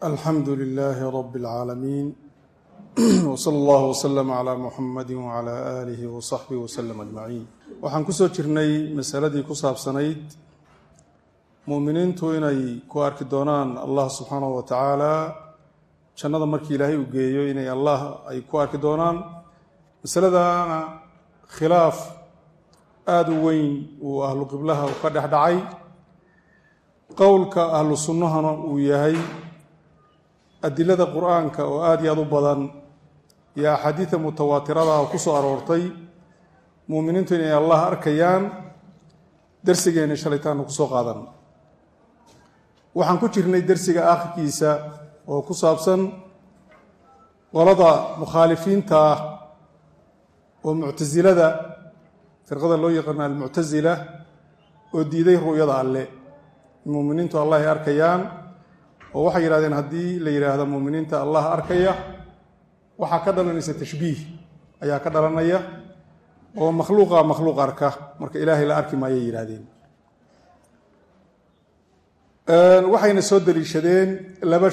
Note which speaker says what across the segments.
Speaker 1: الحمد لله رب العالمين وصلى الله وسلم على محمد وعلى آله وصحبه وسلم أجمعين. waxaan ku soo jirnay masaladii ku saabsanayd muuminiintu inay ku arki doonaan Allah subhanahu wa ta'ala jannada markii Ilaahay u geeyo inay Allah ay ku arki doonaan. masaladana khilaaf aad u weyn oo ahlu qiblaha ka dhaxdhacay qowlka ahlu sunnahana uu yahay adilada quraanka oo aad iyo aad u badan iyo axaadiida mutawaatirada oo ku soo aroortay muuminiintu inay Allah arkayaan darsigeena shalaytaan ku soo qaadan. waxaan ku jirnay darsiga aakhirkiisa oo ku saabsan qolada mukhalifiinta oo mu'tazilada firqada loo yaqaan al-mu'tazila oo diiday ru'yada Alle muuminiintu Allah ay arkayaan oo waxay yiraahdeen hadii la yiraahdo muuminiinta Allah arkaya waxa ka dhalanaysa tashbiih ayaa ka dhalanaya oo makhluuq arka marka Ilaahay la arki maayo yiraahdeen. waxayna soo daliishadeen laba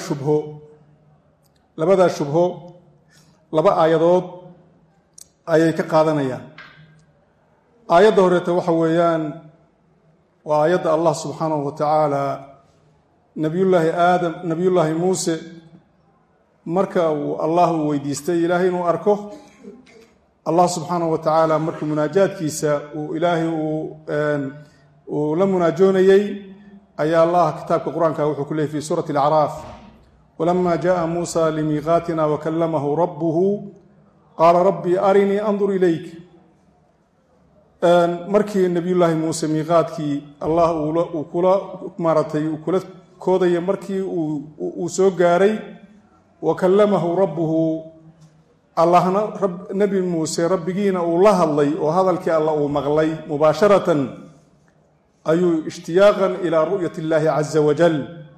Speaker 1: shubho laba aayadood ayay ka qaadanayaan. aayadda horeeta waxa weeyaan waa aayadda Allah subhanahu wa ta'ala nabiyullaahi muuse marka uu Allah u weydiistay Ilaahay inuu arko Allah subhanahu wa ta'ala markuu munaajaadkiisa uu Ilaahay uu la munaajoonayay ayaa Allah kitaabka quraanka wuxuu ku leeyahay fi suurati al-a'raaf walamma jaa Musa limiqatina wa kallamahu rabbuhu qala rabbi arini anzur ilayk. markii nabiyullaahi muuse miiqaadkii Allah uu kula koodaya markii uu soo gaaray wa kallamahu rabbuhu Allahna nabi muuse rabbigiina uu la hadlay oo hadalkii Allah uu maqlay mubaasharatan ayuu ishtiyaaqan ila ru'yati Allahi azza wa jal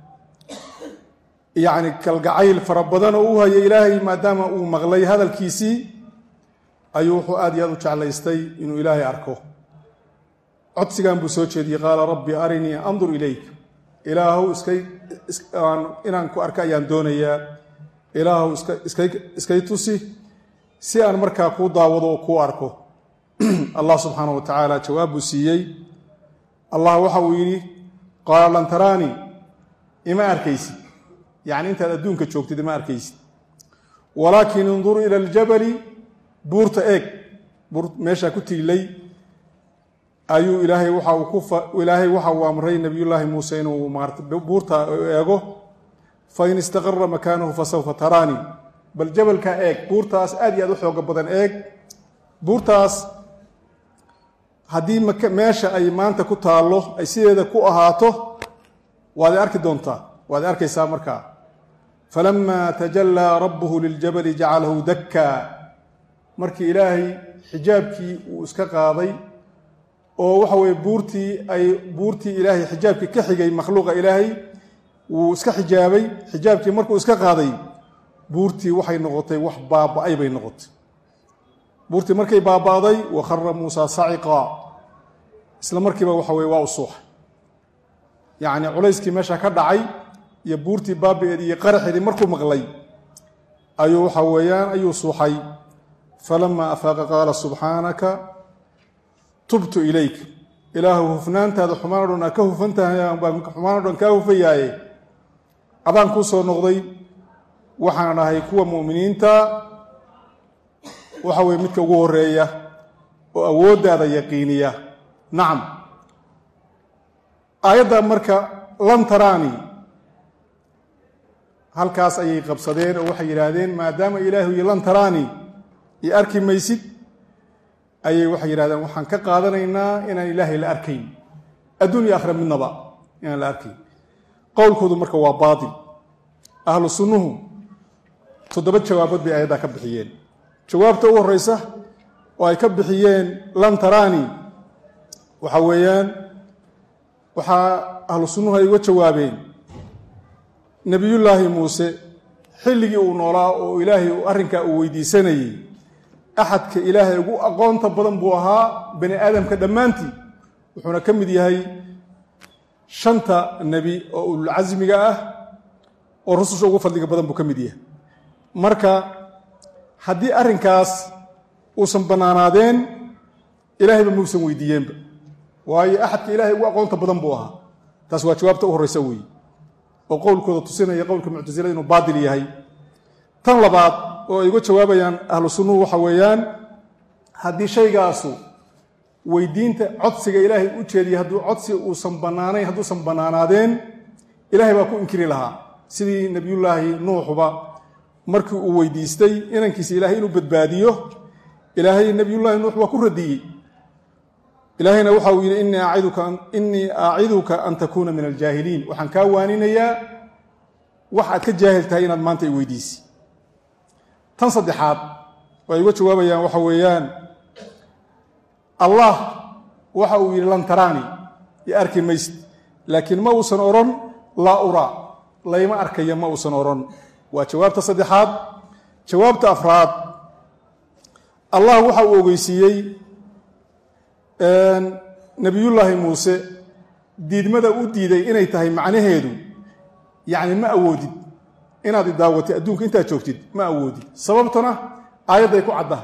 Speaker 1: yani kalgacayl farabadan oo u hayay Ilaahay maadaama uu maqlay hadalkiisii ayuu wuxuu aad iyo aad u jeclaystay inuu Ilaahay arko. codsigan buu soo jeediyay qaala rabbi arinii anzur ilayk ilaahu inaan ku arka ayaan doonayaa ilaahu iskay tusi si aan markaa ku daawado oo ku arko. Allah subhanahu wa ta'ala jawaab buu siiyey. Allah waxa uu yiri qaala lan tarani ima arkaysi yani inta adduunka joogtid ima arkaysi walakin انظر ila al-jabal buurta eeg meesha ku tiilay ayuu Ilaahay waxa uu amray nabiyullaahi muuse inuu buurta eego fa in istaqarra makanahu fasawfa tarani bal jabalka eeg buurtaas aad iyo aad u xoog badan eeg buurtaas hadii meesha ay maanta ku taalo ay sideeda ku ahaato waad arki doontaa waad arkaysaa markaa falamma tajalla rabbuhu liljabali ja'alahu dakka markii Ilaahay xijaabkii uu iska qaaday oo waxa way buurtii Ilaahay xijaabkii ka xigay makhluuqa Ilaahay uu iska xijaabkii markuu iska qaaday buurtii waxay noqotay wax baaba'ay bay noqotay. buurtii markay baabaaday wa kharra Musa sa'iqa isla markiiba waxa way waa u suuxay yani culayskii meesha ka dhacay iyo buurtii baabaeedii iyo qaraxeedii markuu maqlay ayuu suuxay. فلما أفاق قال سبحانك تبت إليك إله هفنانت هذا حمانا كهفنتها حمانا كهفياي أبان كوسو نغضي وحانا هيكوا مؤمنين تا وحوي متك وغورية وأود هذا يقينية. نعم أيضا مركا لن تراني هل كاس أي قبصدين أو حيرادين ما دام إلهي لن تراني arki maysid ayay waxay yiraahdaan waxaan ka qaadanaynaa inaan Ilaahay la arkayn adduun iyo aakhira midnaba inaan la arkayn. qowlkoodu marka waa baatil. ahlu sunnuhu toddoba jawaabood bay ayada ka bixiyeen. jawaabta ugu horeysa oo ay ka bixiyeen lan tarani waxa weeyaan waxa ahlu sunnuhu ay uga jawaabeen nabiyullaahi muuse xilligii uu noolaa oo Ilaahay arrinka uu weydiisanayay axadka Ilaahay ugu aqoonta badan buu ahaa bani aadamka dhammaantii wuxuuna ka mid yahay shanta nabi oo ulul azmiga ah oo rususha ugu fadliga badan buu ka mid yahay. marka haddii arrinkaas uusan bannaanaadeen ilaahayba muusan weydiiyeenba, waayo axadka ilaahay ugu aqoonta badan buu ahaa. taas waa jawaabta u horraysa weeye oo qowlkooda tusinaya qowlka muctasilada inuu baatil yahay. tan labaad oo ay uga jawaabayaan ahlu sunnuhu waxa weeyaan, haddii shaygaasu weydiinta codsiga ilaahay u jeediya hadduu codsi uusan bannaanayn, hadduusan bannaanaadeen ilaahay baa ku inkiri lahaa, sidii nebiyullaahi nuuxuba markii uu weydiistay inankiisa ilaahay inuu badbaadiyo, ilaahay nebiyullaahi nuux waa ku radiyey. ilaahayna waxa uu yidhi innii aaciduka an takuuna min aljaahiliin, waxaan kaa waaninayaa wax aad ka jaahil tahay inaad maanta i weydiisi. tan saddexaad oo ay uga jawaabayaan waxa weeyaan, allah waxa uu yidhi lan taraani, iyo arki maysid, laakiin ma uusan odhan laa uraa, layma arkaya ma uusan odhan. waa jawaabta saddexaad. jawaabta afraad, allah waxa uu ogeysiiyey nebiyullaahi muuse diidmada u diiday inay tahay macnaheedu yacni ma awoodid inaad idaawatid adduunka intaad joogtid, ma awoodid. sababtuna aayadday ku cadda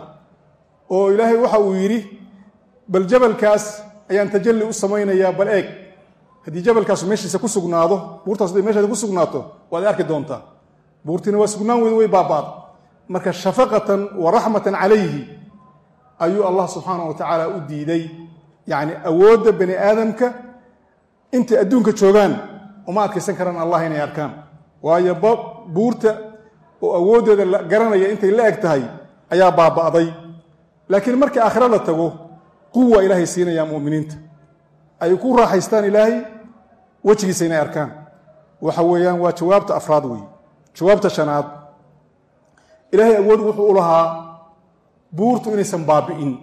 Speaker 1: oo ilaahay waxa uu yidhi bal jabalkaas ayaan tajalli u samaynayaa, bal eeg haddii jabalkaasu meeshiisa ku sugnaado, buurtaas hadday meeshaada ku sugnaato waad arki doontaa. buurtiina waa sugnaan weyd way baabaad. marka shafaqatan wa raxmatan calayhi ayuu allah subxaanahu wa tacaala u diiday, yacni awoodda bani aadamka intay adduunka joogaan uma adkaysan karaan allah inay arkaan, waayo buurta oo awooddeeda la garanaya intay la eg tahay ayaa baaba'day. laakiin markii aakhiro la tago quwa ilaahay siinayaa mu'miniinta ay ku raaxaystaan ilaahay wejigiisa inay arkaan. waxa weeyaan waa jawaabta afraad weeye. jawaabta shanaad, ilaahay awood wuxuu u lahaa buurtu inaysan baabi'in,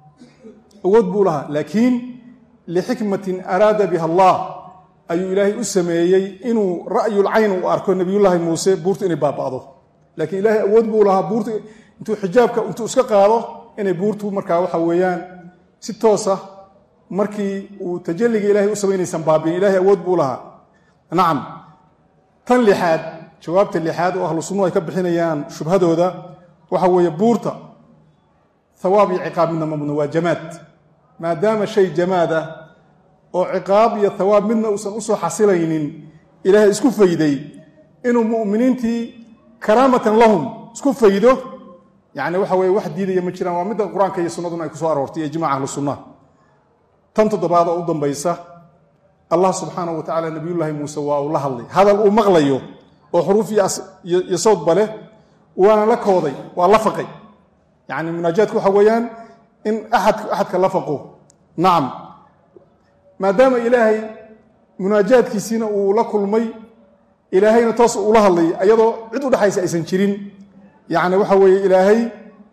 Speaker 1: awood buu lahaa, laakiin lixikmatin araada biha allah ayuu ilaahay u sameeyey inuu ra'yulcayn u arko nebiyullaahi muuse buurtu inay baaba'do. laakiin ilaahay awood buu lahaa buurtu intuu xijaabka intuu iska qaado inay buurtu markaa waxa weeyaan si toosa markii uu tajalliga ilaahay u samaynaysan baabi'in. ilaahay awood buu lahaa. nacam. tan lixaad, jawaabta lixaad oo ahlu sunnuhu ay ka bixinayaan shubhadooda waxa weeye, buurta hawaab iyo ciqaab midna ma mudna, waa jamaad. maadaama shay jamaad ah oo ciqaab iyo hawaab midna uusan usoo xasilaynin, ilaahay isku fayday inuu mu'miniintii karaamatan lahum isku faydo, yacni waxa weeye wax diidaya ma jiraan. waa midda qur-aanka iyo sunnaduna ay ku soo aroortay iyo ijmaaca ahlu sunnaha. tan toddobaad oo u dambaysa, allah subxaanahu wa tacaala nebiyullaahi muuse waa uu la hadlay hadal uu maqlayo oo xuruuf iyo sawdba leh, waana la kooday, waa la faqay. yacni munaajaadku waxa weeyaan in axadka la faqo. nacam. maadaama ilaahay munaajaadkiisiina uu la kulmay, ilaahayna toos uula hadlay ayadoo cid u dhexaysa aysan jirin, yacni waxa weeye ilaahay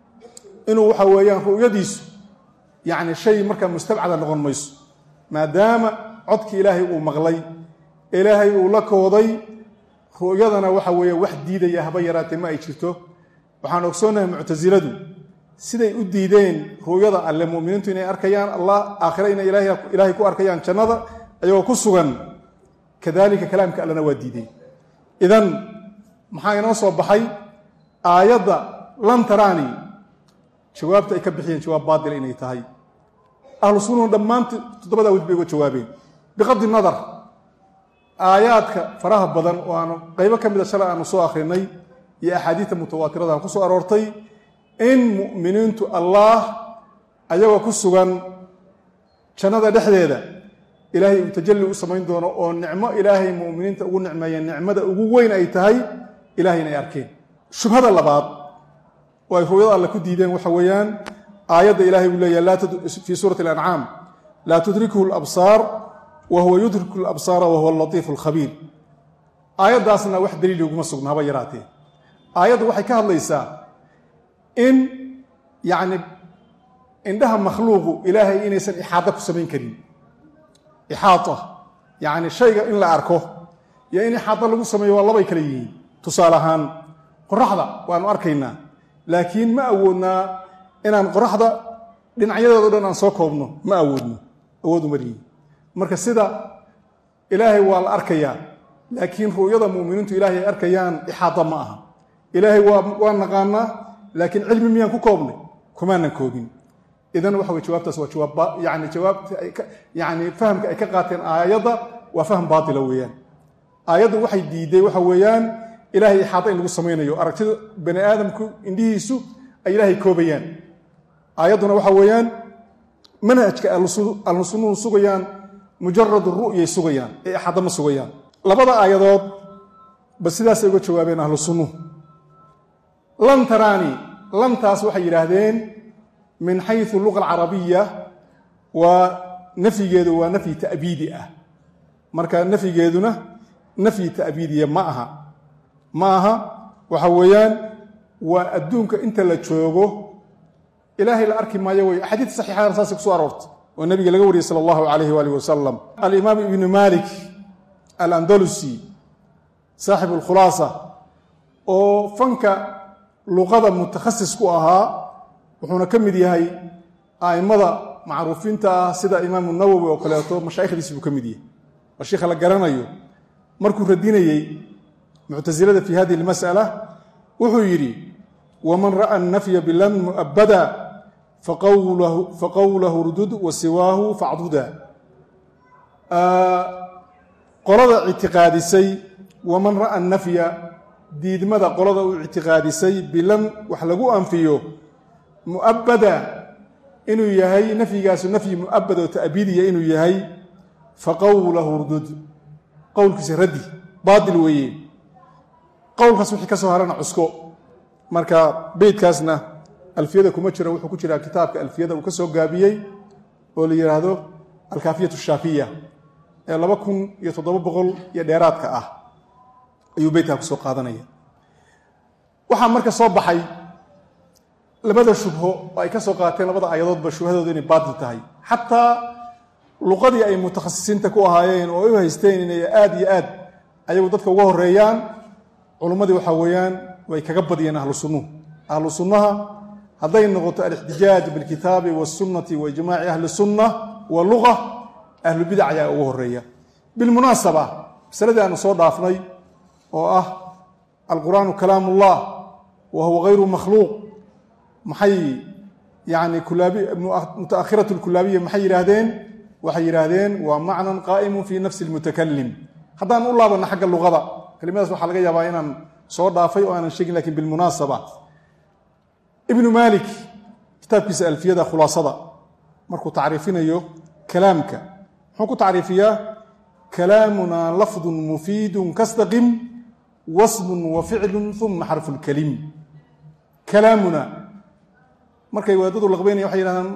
Speaker 1: inuu waxa weeyaan ru'yadiisu yacni shay markaa mustabcada noqon mayso. maadaama codkii ilaahay uu maqlay, ilaahay uu la kooday, ru'yadana waxa weeye wax diidaya haba yaraatee ma ay jirto. waxaan ogsoonnahay muctasiladu siday u diideen ru'yada alle mu'miniintu inay arkayaan allah aakhira inay ilaahay ku arkayaan jannada ayagoo ku sugan, kadalika kalaamka allena waa diiday. idan maxaa inoo soo baxay? aayadda lan taraani jawaabta ay ka bixiyeen jawaab baatila inay tahay. ahlu sunnuhu dhammaantood toddobada awd bay uga jawaabeen biqabdi nadar. aayaadka faraha badan oo aanu qaybo ka mida shalay aanu soo akhrinay iyo axaadiidta mutawaatirada ku soo aroortay in mu'miniintu allah ayagoo ku sugan jannada dhexdeeda ilaahay uu tajalli u samayn doono oo nicmo ilaahay mu'miniinta ugu nicmeeyeen nicmada ugu weyn ay tahay ilaahay inay arkeen. shubhada labaad oo ay ru'yada alle ku diideen waxa weeyaan aayadda ilaahay uu leeyahay fii suurati al-ancaam laa tudrikuhu al-absaar wa huwa yudriku al-absaara wa huwa al-latiifu al-khabiir. aayaddaasna wax daliil uguma sugna haba yaraatee. aayaddu waxay ka hadlaysaa in yacni indhaha makhluuqu ilaahay inaysan ixaada ku samayn karin. ixaata yacni shayga in la arko iyo in ixaada lagu sameeyo waa labay kala yihiin. tusaale ahaan qoraxda waanu arkaynaa, laakiin ma awoodnaa inaan qoraxda dhinacyadeeda o dhan aan soo koobno, ma awoodno, awood uma lihin. marka sida ilaahay waa la arkayaa laakiin ru'yada mu'miniintu ilaahay arkayaan ixaada ma aha. ilaahay waa naqaanaa, laakiin cilmi miyaan ku koobnay? kumaanan koobin. idan waxa way jawaabtaas waa jawaab jawaabta fahamka ay ka qaateen aayadda waa faham baatila weeyaan. aayaddu waxay diiday waxa weeyaan ilaahay ixaada in lagu samaynayo, aragtida bani aadamku indhihiisu ay ilaahay koobayaan. aayadduna waxa weeyaan manhajka ahlu sunnuhu sugayaan mujarad ru'yay sugayaan ee ixaada ma sugayaan. labada aayadood ba sidaasay uga jawaabeen ahlu sunnuhu. lan taraani, lantaas waxay yidhaahdeen min xayu luga alcarabiya waa nafyigeedu waa nafyi ta'biidi ah. marka nafyigeeduna nafyi ta'biidiya ma aha waxa weeyaan waa adduunka inta la joogo ilaahay la arki maayo wey. axaadiid saxiixaana saasay ku soo aroortay oo nabiga laga wariyey sala allahu calayhi waalihi wasalam. alimaam ibnu malik alandalusi saaxibu alkhulaasa oo fanka luqada mutakhasis ku ahaa, wuxuuna ka mid yahay a'immada macruufiinta ah sida imaamu nawowi oo kaleeto, mashaayikhdiisi buu ka mid yahay. waa sheikha la garanayo. markuu radinayey muctasilada fi hadihi almas'ala wuxuu yidhi waman ra'a annafya bilan mu'abbada faqowlahu rudud wa siwaahu facduda. qolada ictiqaadisay waman ra'a annafya, diidmada qolada u ictiqaadisay bilan wax lagu anfiyo mu'abbada inuu yahay nafyigaasu nafyi mu'abbad oo ta'biidiya inuu yahay, faqowlahu rudud, qowlkiisa raddi baatil weeye. qowlkaas wixii ka soo harana cusko. marka beydkaasna alfiyada kuma jiro, wuxuu ku jiraa kitaabka alfiyada uu ka soo gaabiyey oo la yidhaahdo alkaafiyatu shaafiya ee 2700 iyo dheeraadka ah ayuu beydkaa ku soo qaadanaya. waxaa marka soo baxay labada shubho oo ay ka soo qaateen labada aayadoodba shubhadooda inay baatil tahay. xataa luqadii ay mutakhasisiinta ku ahaayeen oo ay u haysteen inay aad iyo aad ayagu dadka uga horeeyaan, culummadii waxaa weeyaan way kaga badiyeen ahlu sunnuhu. ahlu sunnaha hadday noqoto alixtijaaj bilkitaabi waasunnati wa ijmaaci ahli sunna wa luga, ahlu bidac ayaa ugu horeeya. bilmunaasaba masaladii aanu soo dhaafnay oo ah alqur'aanu kalaamullah wa huwa hayru makhluuq, maxay yani mutaakhiratu lkulaabiya maxay yidhaahdeen? waxay yidhaahdeen waa macnan qaa'imun fii nafsi lmutakalim. haddaan u laabanno xagga luqada, kelimadaas waxaa laga yaabaa inaan soo dhaafay oo aanan sheegin, lakin bilmunaasaba ibnu malik kitaabkiisa alfiyada khulaasada markuu tacriifinayo kalaamka muxuu ku tacriifiyaa? kalaamunaa lafdun mufiidun kastaqim wasmun wa ficlun uma xarfu lkalim. kalaamuna markay waadadu laqbeynaya waxay yidhahdaan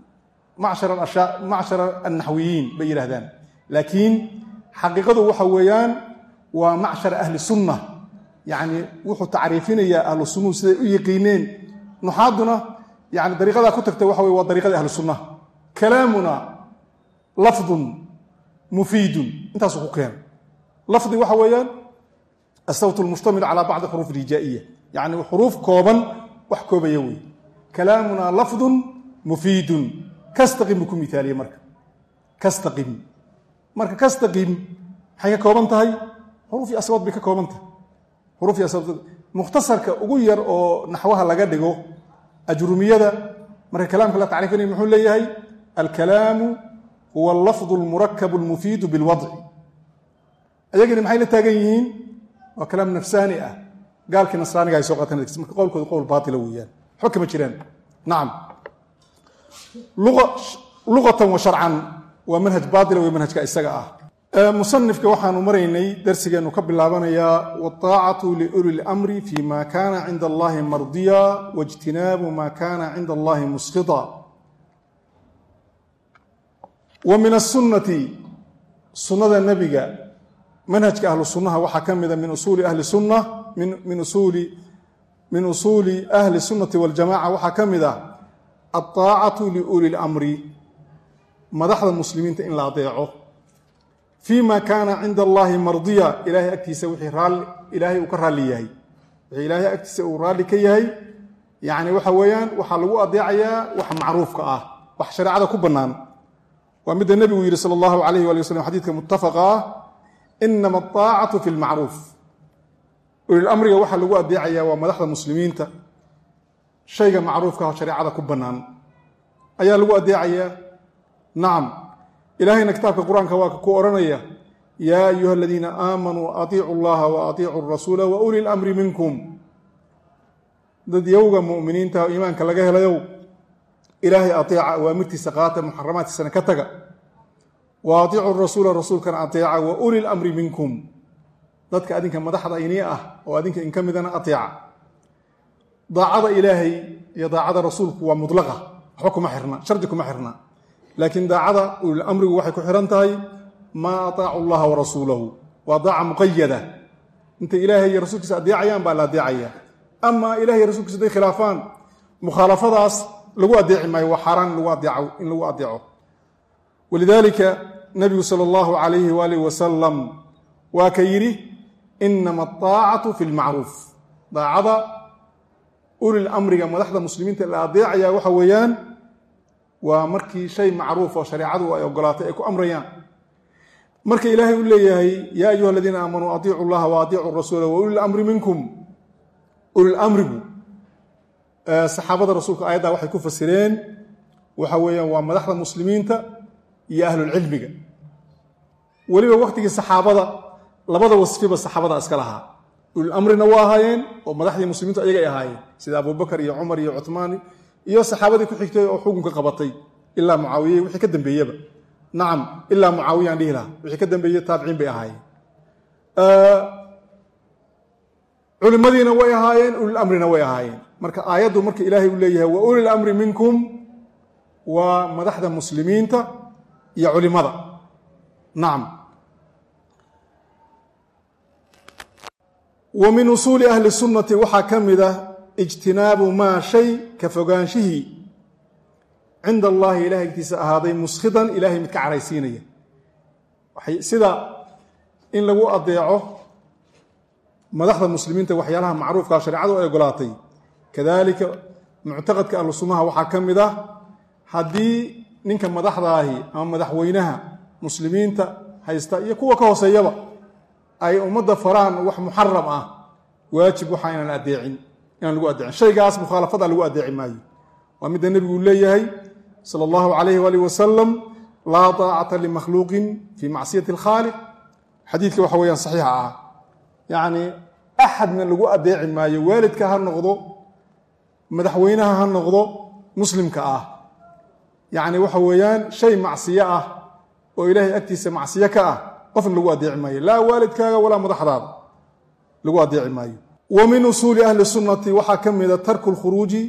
Speaker 1: macshar annaxwiyiin bay yidhahdaan, laakiin xaqiiqadu waxa weeyaan waa macshar ahli sunna. yani wuxuu tacriifinayaa ahlu sunnuhu siday u yiqiineen. nuxaaduna yani dariiqadaa ku tagta waxa wey waa dariiqadii ahlu sunnaha. kalaamuna lafdun mufiidun, intaasuu ku keena. lafdi waxa weeyaan asawt lmustamil calaa bacdi xuruuf rijaa'iya, yani xuruuf kooban wax koobaya wey. kalaamuna lafdun mufiidun kastaqim buu ku miaaliye. marka kastaqim maxay ka kooban tahay? xuruufii aswaad bay ka kooban tahay. xuruufii aswaad mukhtasarka ugu yar oo naxwaha laga dhigo ajrumiyada marka kalaamka la tacriifinaya muxuu leeyahay? alkalaamu huwa allafdu almurakabu almufiidu bilwadci. ayagani maxay la taagan yihiin? waa kalaam nafsaani ah. gaalkii nasraaniga ay soo qaateen marka qowlkooda qowl baatila weeyaan, xog kama jiraan. nacam, luqatan wa sharcan waa manhaj baatila wey manhajka isaga ah. musanifka waxaanu maraynay darsigeennu ka bilaabanayaa waaacatu liuli lmri fi ma kana cinda allahi mardiya waijtinaabu ma kana cinda allahi muskhita. wa min asunati, sunnada nebiga manhajka ahlu sunnaha waxaa ka mida min usuuli ahli sunna min usuuli ahli sunnati waljamaca waxaa ka mid ah alطaacatu liuli lmri, madaxda muslimiinta in la adeeco. fii ma kaana cinda allaahi mardiya, ilaahay agtiisa wixii ilaahay uu ka raalli yahay, wixii ilaahay agtiisa uu raalli ka yahay, yani waxa weeyaan waxaa lagu adeecayaa wax macruufka ah, wax shareecada ku bannaan. waa midda nebigu yidhi sala allahu calayh waali waslm xadiidka muttafaqa ah, inama aطaacatu fi lmacruuf ulilamriga waxaa lagu adeecayaa waa madaxda muslimiinta shayga macruufka oo shareecada ku bannaan ayaa lagu adeecayaa nacam ilaahayna kitaabka qur-aanka waa ku odhanaya yaa ayuha aladiina aamanuu atiicu llaha wa atiicu rasuula wa uli lamri minkum dad yowga mu'miniinta iimaanka laga helayow ilaahay ateeca awaamirtiisa qaata muxaramaadkiisana ka taga wa atiicu rasuula rasuulkana ateeca wa uli lamri minkum dadka adinka madaxda inii ah oo adinka in ka midana ateeca daacada ilaahay iyo daacada rasuulku waa mudlaqa waxba kuma xirna shardi kuma xirna laakiin daacada ulil amrigu waxay ku xihan tahay maa ataacu llaha wa rasuulahu waa daaca muqayada intay ilaahay iyo rasuulkiisa adeecayaan baa la adeecaya ama ilahay iyo rasuulkiisa haday khilaafaan mukhaalafadaas lagu adeeci maayo waa xaaraan in lagu adeeco walidaalika nabigu sala allahu calayhi waalihi wasalam waa ka yidhi inama aطaacatu fi lmacruuf daacada ulil amriga madaxda muslimiinta la adeecaya waxa weeyaan waa markii shay macruuf oo shareecadu ay ogolaatay ay ku amrayaan marka ilaahay u leeyahay yaa ayuha aladiina aamanuu atiicu llaha wa atiicu rasuula wa uli lamri minkum ulil amrigu saxaabada rasuulka aayaddaa waxay ku fasireen waxa weeyaan waa madaxda muslimiinta iyo ahlulcilmiga weliba wakhtigii saxaabada labada wasfiba saxaabada iska lahaa ulil amrina waa ahaayeen oo madaxdii muslimiintu ayagay ahaayeen sida abubakar iyo cumar iyo cuthmaan iyo saxaabadii ku xigtay oo xukunka qabatay ilaa mucaawiye wixii ka dambeeyeba nacam ilaa mucaawiyaan dhihi laha wixii ka dambeeye taabiciin bay ahaayeen culimadiina way ahaayeen ulil amrina way ahaayeen marka aayaddu marka ilaahay uu leeyahay wa ulil amri minkum waa madaxda muslimiinta iyo culimada nacam wa min usuuli ahli sunnati waxaa ka mid ah ijtinaabu maa shay ka fogaanshihii cinda allahi ilahay agtiisa ahaaday muskhidan ilahay mid ka caraysiinaya sida in lagu adeeco madaxda muslimiinta waxyaalaha macruufkaa shareecadu ay ogolaatay kadalika muctaqadka ahlu sunnaha waxaa ka mid ah haddii ninka madaxdaahi ama madaxweynaha muslimiinta haysta iyo kuwa ka hooseeyaba ay ummadda faraan wax muxaram ah waajib waxa inaan lagu adeecin shaygaas mukhaalafada lagu adeeci maayo waa midda nebigu leeyahay sala allahu calayhi waalihi wasalam laa taacata limakhluuqin fii macsiyati alkhaaliq xadiidka waxa weeyaan saxiixa ah yacni axadna lagu adeeci maayo waalidka ha noqdo madaxweynaha ha noqdo muslimka ah yacni waxa weeyaan shay macsiyo ah oo ilaahay agtiisa macsiyo ka ah qofna lagu adeeci maayo laa waalidkaaga walaa madaxdaada lagu adeeci maayo wa min usuuli ahli sunnati waxaa ka mida tarku lkhuruuji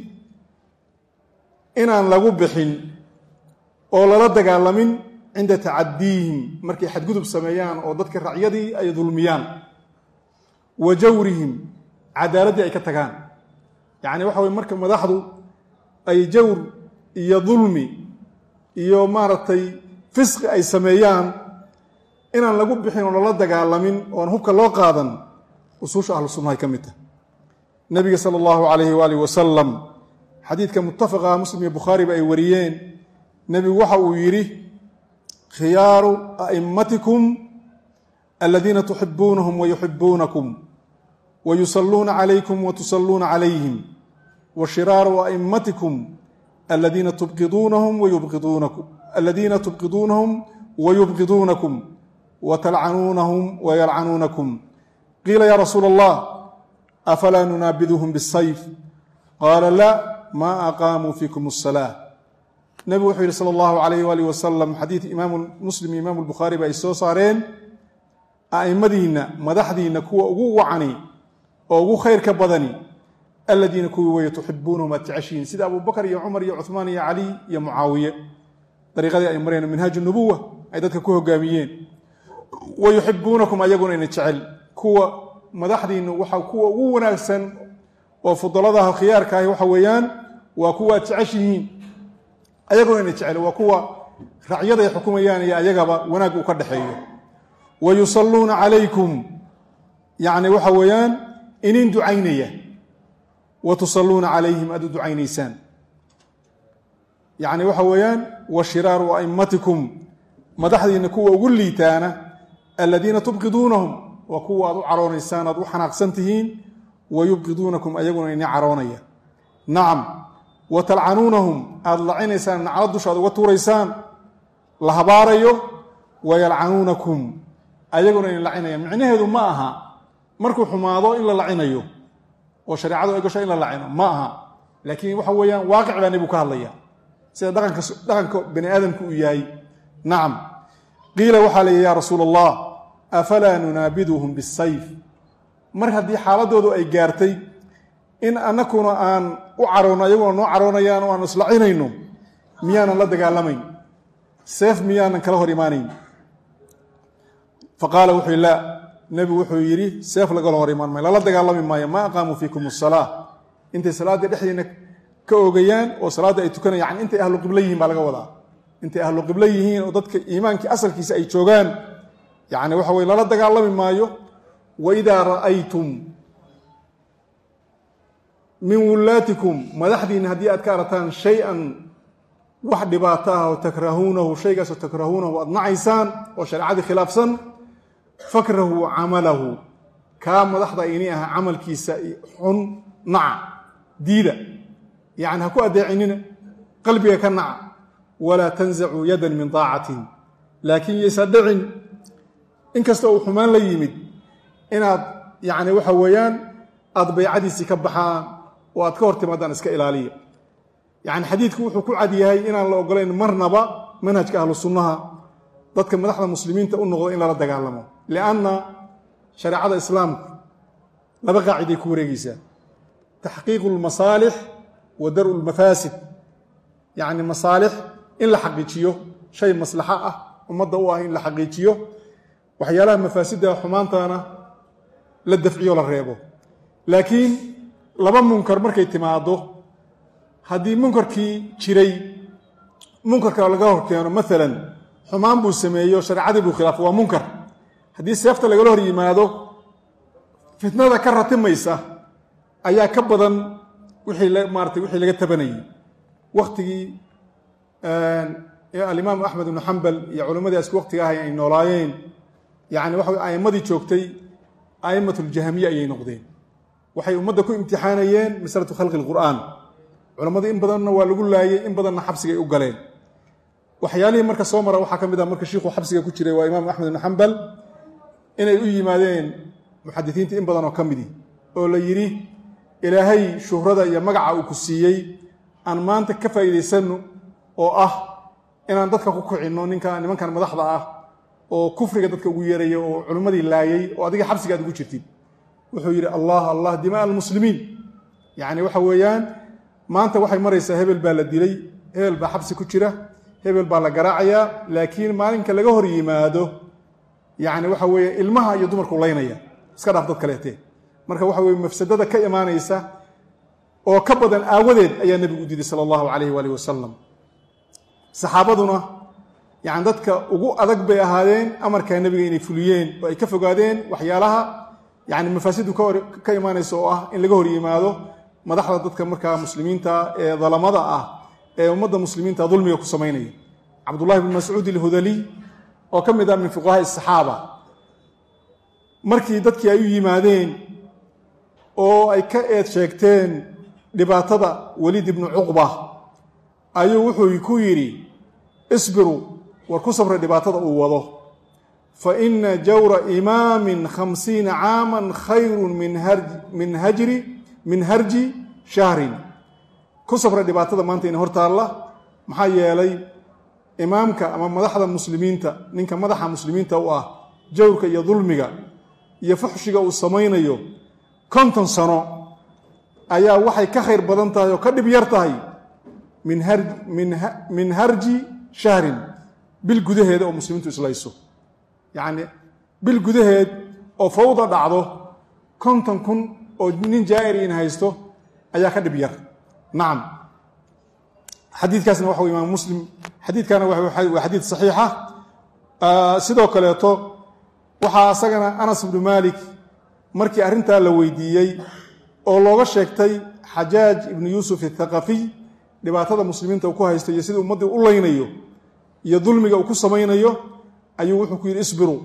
Speaker 1: inaan lagu bixin oo lala dagaalamin cinda tacadiihim markay xadgudub sameeyaan oo dadka racyadii ay dulmiyaan wa jawrihim cadaaladdii ay ka tagaan yacni waxa weye marka madaxdu ay jawr iyo dulmi iyo maaragtay fisqi ay sameeyaan inaan lagu bixin oo lala dagaalamin oon hubka loo qaadan usuusha ahlu sunnahay ka mid tahay nabiga sala allahu calayhi waalihi wasalam xadiidka muttafaqa muslim iyo bukhaariba ay wariyeen nebigu waxa uu yidhi khiyaaru a'immatikum aladiina tuxibuunahum wayuxibuunakum wayusalluuna calaykum watusalluuna calayhim wa shiraaru a'immatikum aladiina tubqiduunahum wayubqiduunakum watalcanuunahum wayalcanuunakum qiila ya rasuula allah afalaa nunaabiduhum bisayf qaala laa maa aqaamuu fiikum asalaa nebigu wuxuu yidhi sala allahu calayh waalih wasalam xadiid imaamu muslim iyo imaamu albukhaari ba ay soo saareen a'immadiinna madaxdiinna kuwa ugu wacani oo ugu khayrka badani aladiina kuwii weeye tuxibuunahum aad jeceshihiin sida abubakar iyo cumar iyo cuhmaan iyo cali iyo mucaawiye dariiqadii ay mareen minhaaj nubuwa ay dadka ku hogaamiyeen wa yuxibuunakum ayaguna ina jecel kuwa madaxdiinnu waxa kuwa ugu wanaagsan oo fudaladaha khiyaarkaahi waxa weeyaan waa kuwa aad jeceshihiin ayaguna ina jecel waa kuwa racyaday xukumayaan iyo ayagaba wanaag uu ka dhexeeyo wa yusalluuna calaykum yacni waxa weeyaan inin ducaynaya wa tusalluuna calayhim aad u ducaynaysaan yacni waxa weeyaan wa shiraaru a'immatikum madaxdiinna kuwa ugu liitaana aladiina tubqiduunahum waa kuwa aad u caroonaysaan aad u xanaaqsan tihiin wayubqiduunakum ayaguna ini caroonaya nacam wa talcanuunahum aad lacinaysaan naclad dusha aad uga tuuraysaan la habaarayo wayalcanuunakum ayaguna ini lacinaya micnaheedu ma aha markuu xumaado in la lacinayo oo shareecadu ay gasho in la lacino ma aha laakiin waxa weeyaan waaqic baa nebigu ka hadlaya sida dhaqanka bani aadamku uu yahay nacam qiila waxaa layihi yaa rasuula allah afalaa nunaabiduhum bisayf mar haddii xaaladoodu ay gaartay in annakuna aan u caroonno ayaguna noo caroonayaan oo aan islacinayno miyaanan la dagaalamayn seef miyaanan kala hor imaanayn faqaala wuxuu laa nebigu wuxuu yidhi seef lagala hor imaan maayo lala dagaalami maayo maa aqaamuu fiikum asalaa intay salaadda dhexdiina ka oogayaan oo salaadda ay tukanayaan yani intay ahlu qiblo yihiin baa laga wadaa intay ahlu qiblo yihiin oo dadka iimaankii asalkiisa ay joogaan yani waxa weye lala dagaalami maayo waidaa ra'aytum min wullaatikum madaxdiina haddii aad ka arataan shay-an wax dhibaato ah oo takrahuunahu shaygaasoo takrahuunahu aad nacaysaan oo shareecadii khilaafsan fakrahuu camalahu kaa madaxda ini aha camalkiisa xun naca diida yani ha ku adeecinina qalbiga ka naca walaa tanzacuu yadan min daacatin laakiin yaysa dhicin inkasta uu xumaan la yimid inaad yani waxa weeyaan aad baycadiisii ka baxaan oo aad ka hor timaadaan iska ilaaliya yani xadiidku wuxuu ku cad yahay inaan la ogolayn marnaba manhajka ahlu sunnaha dadka madaxda muslimiinta u noqdo in lala dagaalamo lianna shareecada islaamku laba qaaciday ku wareegeysaa taxqiiqu lmasaalix wa daru lmafaasid yani masaalix in la xaqiijiyo shay maslaxo ah ummadda u ah in la xaqiijiyo waxyaalaha mafaasidda xumaantana la dafciyo la reebo laakiin laba munkar markay timaado haddii munkarkii jiray munkarka laga horkeeno maalan xumaan buu sameeyo shareecadii buu khilaafo waa munkar haddii seefta lagala hor yimaado fitnada ka ratimaysa ayaa ka badan wixii laga tabanayay wakhtigii alimaam axmed ibnu xambal iyo culimmadii isku waqtiga ahay ay noolaayeen yani waxa a'immadii joogtay a'immatuljahamiyya ayay noqdeen waxay ummadda ku imtixaanayeen masalatu khalqi lqur'aan culammadii in badanna waa lagu laayey in badanna xabsigay u galeen waxyaalihii marka soo mara waxaa ka mid ah marka shiikhuu xabsiga ku jiray waa imaam axmed ibnu xambal inay u yimaadeen muxadisiinta in badan oo ka midi oo la yidhi ilaahay shuhrada iyo magaca uu ku siiyey aan maanta ka faa'iidaysanno oo ah inaan dadka ku kicinno nimankan madaxda ah oo kufriga dadka ugu yeeraya oo culimmadii laayey oo adiga xabsigaad ugu jirtid wuxuu yidhi allah allah dimaa almuslimiin yani waxa weeyaan maanta waxay maraysaa hebel baa la dilay hebel baa xabsi ku jira hebel baa la garaacayaa laakiin maalinka laga hor yimaado yani waxa weeye ilmaha iyo dumarku laynaya iska dhaaf dad kaleetee marka waxa weye mafsadada ka imaanaysa oo ka badan aawadeed ayaa nebigu u diiday sala allahu calayh waalih wasalam saxaabaduna yani dadka ugu adag bay ahaadeen amarkaa nebiga inay fuliyeen oo ay ka fogaadeen waxyaalaha yani mafaasidu ka imaanaysa oo ah in laga hor yimaado madaxda dadka markaa muslimiinta ee dalamada ah ee ummadda muslimiinta dulmiga ku samaynaya cabdullahi bn mascuud alhudali oo ka mid ah min fuqahaa saxaaba markii dadkii ay u yimaadeen oo ay ka eed sheegteen dhibaatada waliid ibnu cuqba ayuu wuxuu ku yidhi isbiruu war ku sabra dhibaatada uu wado fa ina jawra imaamin 50 caaman khayrun min harji shahrin ku sabra dhibaatada maanta ina hortaalla maxaa yeelay imaamka ama madaxda muslimiinta ninka madaxa muslimiinta u ah jawrka iyo dulmiga iyo fuxshiga uu samaynayo 50 sano ayaa waxay ka khayr badan tahay oo ka dhib yar tahay min harji shahrin bil gudaheeda oo muslimiintu islayso yacni bil gudaheed oo fawda dhacdo 50 kun oo nin jaa'ir in haysto ayaa ka dhib yar nacam xadiidkaasna waxa imaam muslim xadiidkana waa xadiid saxiixa sidoo kaleeto waxaa asagana anas ibnu maalik markii arrintaa la weydiiyey oo looga sheegtay xajaaj ibnu yuusuf athaqafiy dhibaatada muslimiinta uu ku haysto iyo sidii ummaddii u laynayo iyo dulmiga uu ku samaynayo ayuu wuxuu ku yidhi isbiruu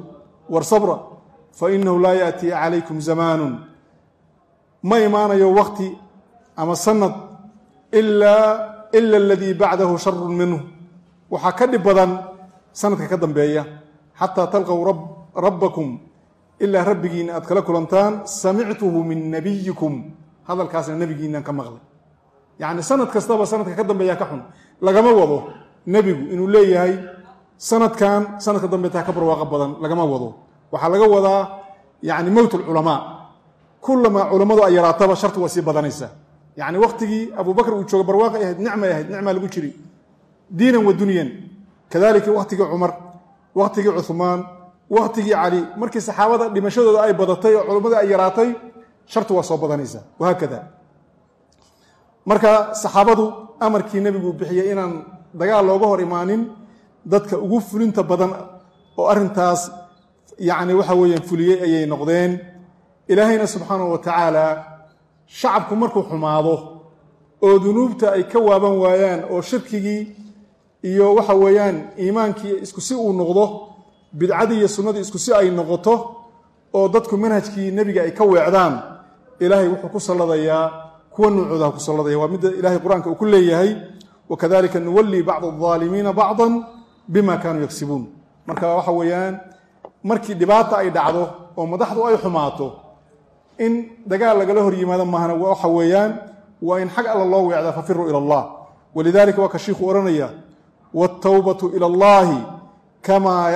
Speaker 1: war sabra fainahu laa yaأtii calaykum zamaanu ma imaanayo waqti ama sanad ila aladii bacdahu sharu minhu waxaa ka dhib badan sanadka ka dambeeya xataa talqow rabbakum ilaa rabbigiina aad kala kulantaan samictuhu min nabiyikum hadalkaasna nebigiinaan ka maqlay yacni sanad kastaba sanadka ka dambeeya ka xun lagama wado nebigu inuu leeyahay sanadkan sanadka dambeetaa ka barwaaqo badan lagama wado waxaa laga wadaa yani mowt alculamaa kulamaa culammadu ay yaraataba shartu waa sii badanaysa yacni wakhtigii abubakr uu jooga barwaaqay ahayd nicmay ahayd nicmaa lagu jiri diinan wa dunyan kadalika wakhtigii cumar wakhtigii cuhmaan wakhtigii cali markii saxaabada dhimashadooda ay badatay oo culammada ay yaraatay shartu waa soo badanaysa wahaakada marka saxaabadu amarkii nebigu bixiyey inaan dagaal looga hor imaanin dadka ugu fulinta badan oo arrintaas yacni waxa weeyaan fuliyey ayay noqdeen ilaahayna subxaanahu wa tacaala shacabku markuu xumaado oo dunuubta ay ka waaban waayaan oo shirkigii iyo waxa weeyaan iimaankii isku si uu noqdo bidcadii iyo sunnadii isku si ay noqoto oo dadku manhajkii nebiga ay ka weecdaan ilaahay wuxuu ku salladayaa kuwa nuucoodaha ku salladaya waa midda ilaahay qur-aanka uu ku leeyahay wakadalika nuwallii bacda aldaalimiina bacdan bima kaanuu yagsibuun marka waxa weeyaan markii dhibaata ay dhacdo oo madaxdu ay xumaato in dagaal lagala hor yimaado maahana waxa weeyaan waa in xag alla loo weecdaa fafiruu ila allah walidalika waa ka shiikhuu odhanaya wاtawbatu ila allahi kayma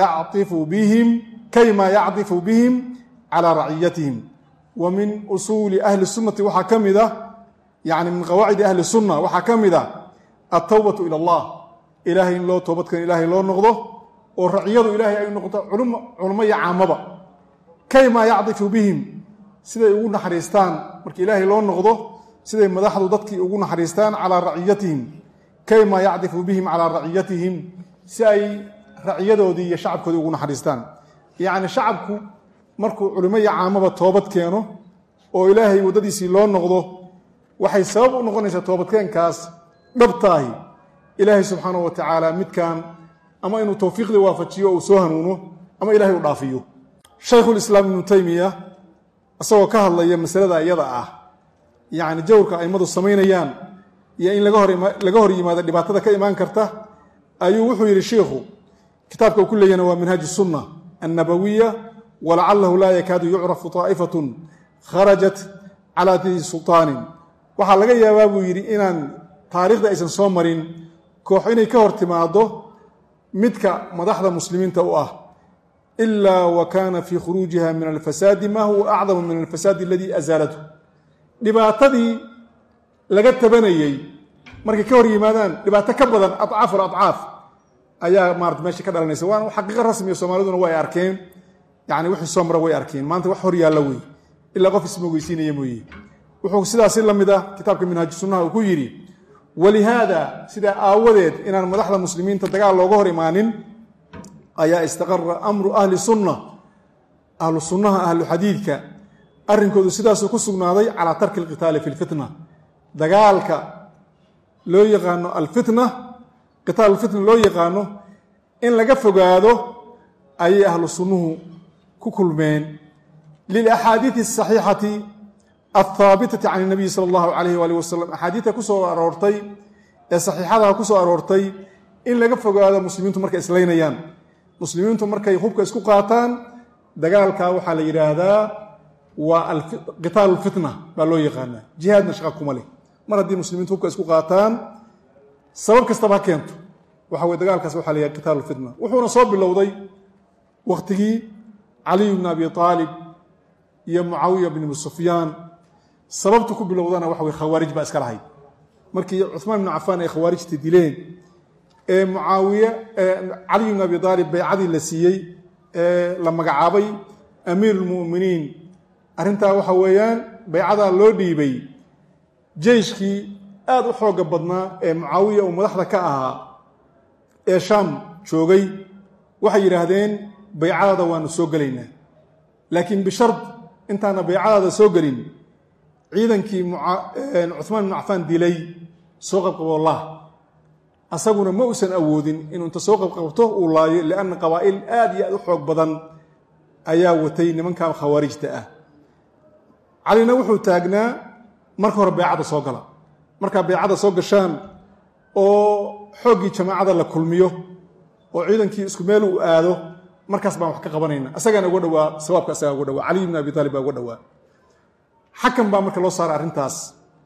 Speaker 1: yacطifu bihim calى raciyatihim wa min usuuli ahli sunnati waxaa ka mid a yani min qawaacidi ahli sunna waxaa ka mid a altawbatu ila allah ilaahay in loo toobadkan ilaahay loo noqdo oo raciyadu ilaahay ay noqoto culmo iyo caamaba kayma yacdifu bihim siday ugu naxariistaan marka ilaahay loo noqdo siday madaxdu dadkii ugu naxariistaan calaa raciyatihim kayma yacdifu bihim calaa raciyatihim si ay raciyadoodii iyo shacabkoodii ugu naxariistaan yacni shacabku markuu culimo iyo caamaba toobad keeno oo ilaahay waddadiisii loo noqdo waxay sabab u noqonaysaa toobadkeenkaas dhabtaahi ilaahay subxaanahu wa tacaala midkan ama inuu towfiiqdii waafajiyo oo uu soo hanuuno ama ilahay u dhaafiyo shaykhulislaam ibnu taymiya isagoo ka hadlaya masalada iyada ah yacni jawrka a'immadu samaynayaan iyo in laga hor yimaado dhibaatada ka imaan karta ayuu wuxuu yidhi shiikhu kitaabka uu ku leeyahna waa minhaaj sunna annabawiya walacalahu laa yakaadu yucrafu طaa'ifatun kharajat calaa dii sulطaanin waxaa laga yaabaa buu yidhi inaan taariikhda aysan soo marin koox inay ka hor timaado midka madaxda muslimiinta u ah ilaa wa kaana fii khuruujiha min alfasaadi maa huwa acdamu min alfasaadi aladii azaalathu dhibaatadii laga tabanayey markay ka hor yimaadaan dhibaato ka badan adcaaf aladcaaf ayaa maarata meesha ka dhalanaysa waana xaqiiqo rasmiya soomaaliduna way arkeen yani wixii soo mara way arkeen maanta wax hor yaalla wey ilaa qof ismogeysiinaya mooye wuxuu sidaasi la mid ah kitaabka minhaaju sunnaha uu ku yidhi walihaada sidaa aawadeed inaan madaxda muslimiinta dagaal looga hor imaanin ayaa istaqara amru ahli sunna ahlu sunnaha ahlu xadiidka arrinkoodu sidaasuu ku sugnaaday calaa tarki alqitaali fi lfitna dagaalka loo yaqaano alfitna qitaal alfitna loo yaqaano in laga fogaado ayay ahlu sunnuhu ku kulmeen lilaxaadiidi asaxiixati althaabitati can اnabiyi sala allahu alayh waalih wasalam axaadiidta ku soo aroortay ee saxiixadaha ku soo aroortay in laga fogaado muslimiintu markay islaynayaan muslimiintu markay hubka isku qaataan dagaalkaa waxaa la yidhaahdaa waa qitaal alfitna baa loo yaqaanaa jihaadna shaqa kuma leh mar haddii muslimiintu hubka isku qaataan sabab kastaba ha keento waxa weye dagaalkaas waxa la yidhahda qitaal alfitna wuxuuna soo bilowday wakhtigii caliy bni abi aalib iyo mucaawiya bn abi sufyaan sababtu ku bilowdana waxa weye khawaarij baa iska lahayd markii cuثmaan ibnu cafaan ay khawaarijta dileen ee mucaawiye caliy bn abi aalib baycadii la siiyey ee la magacaabay amiir اlmu'miniin arrintaa waxa weeyaan baycadaa loo dhiibay jeyshkii aad u xooga badnaa ee mucaawiya uu madaxda ka ahaa ee shaam joogay waxay yidhaahdeen baycadaada waanu soo gelaynaa laakiin bishard intaana baycadaada soo gelin ciidankii cuثmaan ibnu cafaan dilay soo qabqabo lah asaguna ma uusan awoodin inuu inta soo qabqabto uu laayo lianna qabaa'il aad iyo aad u xoog badan ayaa watay nimankan khawaarijta ah. calina wuxuu taagnaa marka hore beecada soo gala, markaa beecada soo gashaan oo xooggii jamaacada la kulmiyo oo ciidankii isku meel uu aado, markaas baan wax ka qabanayna. asagaana uga dhowaa, sawaabka asagaa uga dhowaa, cali ibn abi aalib baa uga dhowaa. xakan baa marka loo saaray arrintaas.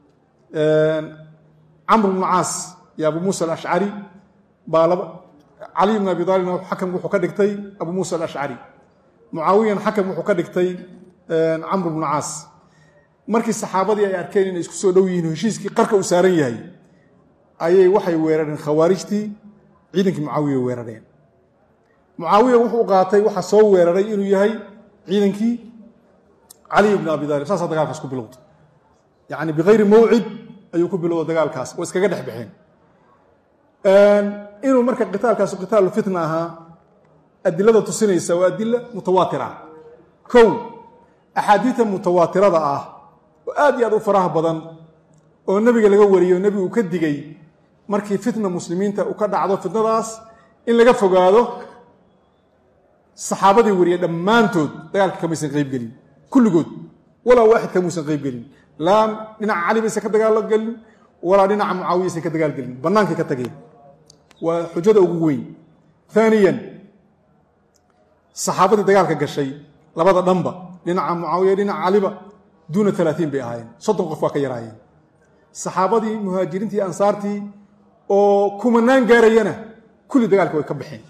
Speaker 1: camr ibnu caas iyo abu muusa alashcari baa cali ibn abi aalibna xakam wuxuu ka dhigtay abu muusa alashcari, mucaawiyan xakam wuxuu ka dhigtay camr ibnu caas. markii saxaabadii ay arkeen inay isku soo dhow yihiin, heshiiskii qarka uu saaran yahay, ayay waxay weerareen khawaarijtii, ciidankii mucaawiya weerareen. mucaawiya wuxuu qaatay waxa soo weeraray inuu yahay ciidankii cali ibn abi aalib. saasaa dagaalkaas ku bilowday, yacni bikayri mawcid ayuu ku bilowda dagaalkaas, oo iskaga dhex baxeen. inuu marka qitaalkaas qitaalu fitna ahaa, adilada tusinaysa waa adila mutawaatir ah. kow, axaadiida mutawaatirada ah oo aad iyo aad u faraha badan oo nebiga laga wariyo, nebigu uu ka digay markii fitna muslimiinta u ka dhacdo, fitnadaas in laga fogaado. saxaabadii wariyay dhammaantood dagaalka kamaysan qayb gelin, kulligood walaa waaxid kamuusan qayb gelin. laa dhinaca cali baysan ka dagaalo gelin, walaa dhinaca mucaawiyaysan ka dagaal gelin, bannaankay ka tageen. waa xujada ugu weyn. aaniyan, saxaabadii dagaalka gashay labada dhanba, dhinaca mucaawiya dhinaca caliba, duuna 30 bay ahaayeen, 30 qof waa ka yaraayeen. saxaabadii muhaajiriintii ansaartii oo kumanaan gaarayana kulli dagaalka way ka baxeen.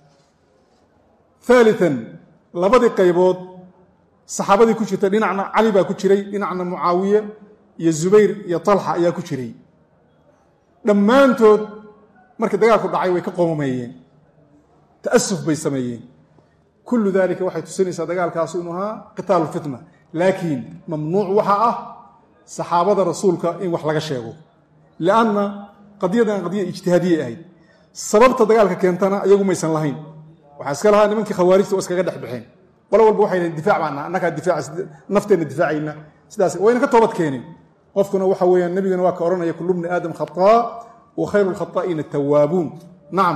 Speaker 1: aalian, labadii qaybood saxaabadii ku jirta, dhinacna cali baa ku jiray, dhinacna mucaawiye iyo zubayr iyo talxa ayaa ku jiray. dhammaantood markii dagaalku dhacay way ka qoomameeyeen, ta'asuf bay sameeyeen. kullu dalika waxay tusinaysaa dagaalkaasu inuu ahaa qitaalu fitna. laakiin mamnuuc waxa ah saxaabada rasuulka in wax laga sheego, lianna qadiyadan qadiya ijtihaadiyay ahayd. sababta dagaalka keentana iyagu maysan lahayn, waxaa iska lahaa nimankii khawaarijta oo iskaga dhex baxeen. qolo walba waxay leeyihin difaac baana, annagaa difaaca, nafteenna difaacayna, sidaas wayna ka toobad keeneen. qofkuna waxa weeyaan nebigana waa ka odhanaya kullu bni aadam khataa wa khayru lkhataa'iina tawaabuun. nacam,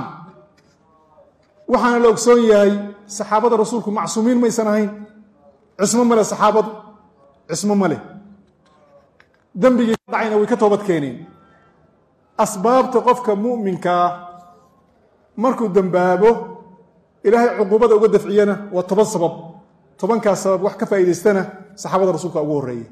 Speaker 1: waxaana la ogsoon yahay saxaabada rasuulku macsuumiin maysan ahayn, cismo male saxaabadu, cismo male. dembigii ka dhacayna way ka toobad keeneen. asbaabta qofka mu'minkaa markuu dembaabo ilaahay cuquubada uga dafciyana waa 10 sabab. 10kaas sabab wax ka faa'iidaystana saxaabada rasuulka ugu horreeya.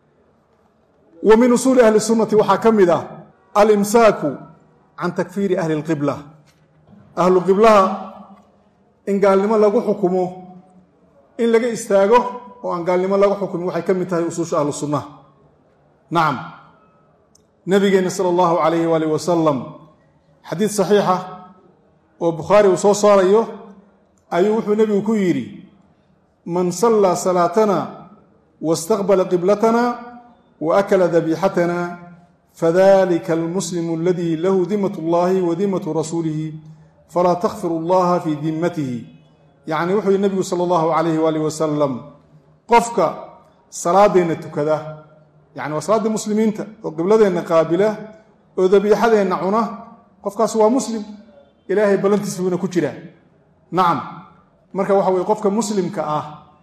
Speaker 1: wa min usuuli ahli sunnati waxaa ka mid ah alimsaaku can takfiiri ahli lqibla. ahlu qiblaha in gaalnimo lagu xukumo, in laga istaago oo aan gaalnimo lagu xukumin waxay ka mid tahay usuusha ahlu sunnaha. nacam, nabigeenna sala allahu calayhi waalih wasalam xadiid saxiixa oo bukhaari uu soo saarayo ayuu wuxuu nebigu ku yidhi: man sallaa salaatana wastaqbala qiblatana wa akala dabiixatana fadalika almuslimu aladii lahu dimatu llahi wa dimatu rasuulihi falaa takfiru allaha fii dimmatihi. yacni wuxuu yihi nebigu sala allahu calayhi waalih wasalam, qofka salaadeenna tukada, yani waa salaaddii muslimiinta oo qibladeenna qaabila oo dabiixadeenna cuna, qofkaas waa muslim, ilaahay ballantiisa buuna ku jiraa. nacam, marka waxa weye qofka muslimka ah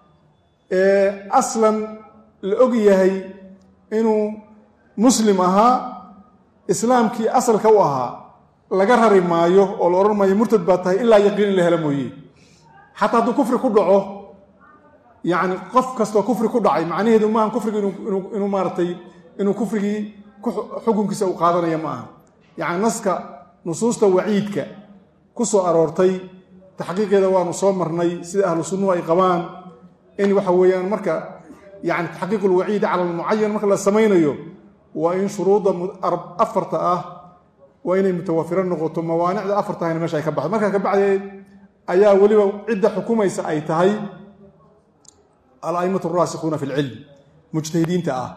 Speaker 1: ee aslan la og yahay inuu muslim ahaa, islaamkii asalka u ahaa, laga rari maayo oo la odhan maayo murtad baa tahay ilaa yaqiin in la helo mooye. xataa hadduu kufri ku dhaco, yacni qof kastoo kufri ku dhacay macnaheedu maaha kufrigi inuu maaratay inuu kufrigii xukunkiisa u qaadanaya ma aha. yacni naska nusuusta waciidka ku soo aroortay taxqiiqeeda waanu soo marnay, sida ahlu sunnuhu ay qabaan in waxa weeyaan marka yani taxqiiqu lwaciidi cala almucayan marka la samaynayo waa in shuruudda afarta ah waa inay mutawafiro noqoto, mawaanicda afarta ahna meesha ay ka baxdo. markaa ka bacdeed ayaa weliba cidda xukumaysa ay tahay al-a'immatu araasikuuna fi lcilm, mujtahidiinta ah.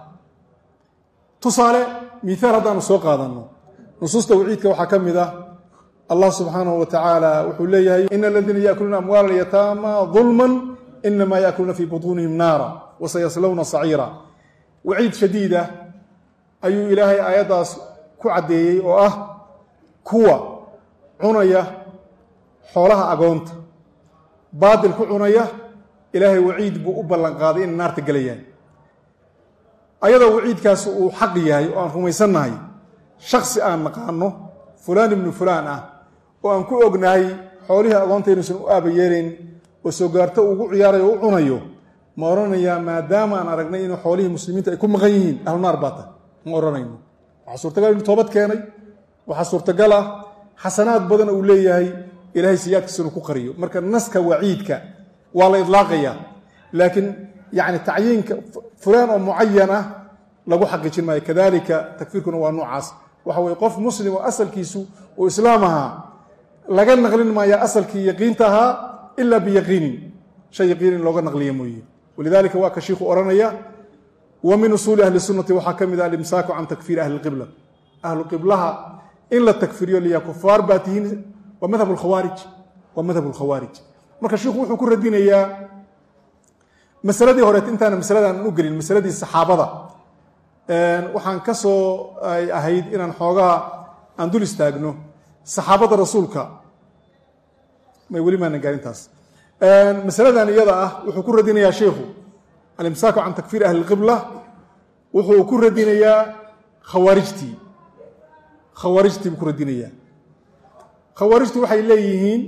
Speaker 1: tusaale miaal haddaanu soo qaadanno, nusuusta waciidka waxaa ka mid ah allah subxaanahu wa tacaala wuxuu leeyahay: ina aladiina yaakuluuna amwaala alyataama dulman inamaa yaakuluuna fii butuunihim naara wasayaslawna saciira. waciid shadiida ayuu ilaahay aayaddaas ku caddeeyey oo ah kuwa cunaya xoolaha agoonta, baadil ku cunaya ilaahay waciid buu u ballan qaaday inay naarta gelayaan ayadoo waciidkaas uu xaq yahay oo aan rumaysannahay shaksi aan naqaano fulaan ibnu fulaan ah oo aan ku ognahay xoolihii agoonta inuusan u aaba yeelayn oo soo gaarto ugu ciyaarayo o u cunayo ma odhanayaa maadaama aan aragnay inuu xoolihii muslimiinta ay ku maqan yihiin ahlu naar baa tahay ma odhanayno waxaa suurtagal inuu toobad keenay waxaa suurtagal ah xasanaad badan uu leeyahay ilaahay siyaadkiisa inuu ku qariyo marka naska waciidka waa la idlaaqayaa laakiin yani tacyiinka fulaan oo mucayan ah lagu xaqiijin maayo kadalika takfiirkuna waa noocaas waxa weye qof muslim oo asalkiisu oo islaam ahaa laga naqlin maaya asalkii yaqiinta ahaa ilaa biyaqiinin shay yaqiin in looga naqliya mooye walidalika waa ka shiikhu odhanaya wa min usuuli ahli sunnati waxaa ka mid ah alimsaaku can takfiiri ahli lqibla ahlu qiblaha in la takfiriyo liya kufaar baa tihiin waa madhab lkhawaarij marka shiikhu wuxuu ku radinayaa masaladii horeet intaana masaladan u gelin masaladii saxaabada waxaan ka soo ahayd inaan xoogaa aan dul istaagno saxaabada rasuulka may weli maanan gaarintaas masaladan iyada ah wuxuu ku radinayaa sheikhu alimsaaku can takfiiri ahli lqibla wuxuu ku radinayaa khawaarijtii buu ku radinayaa khawaarijtu waxay leeyihiin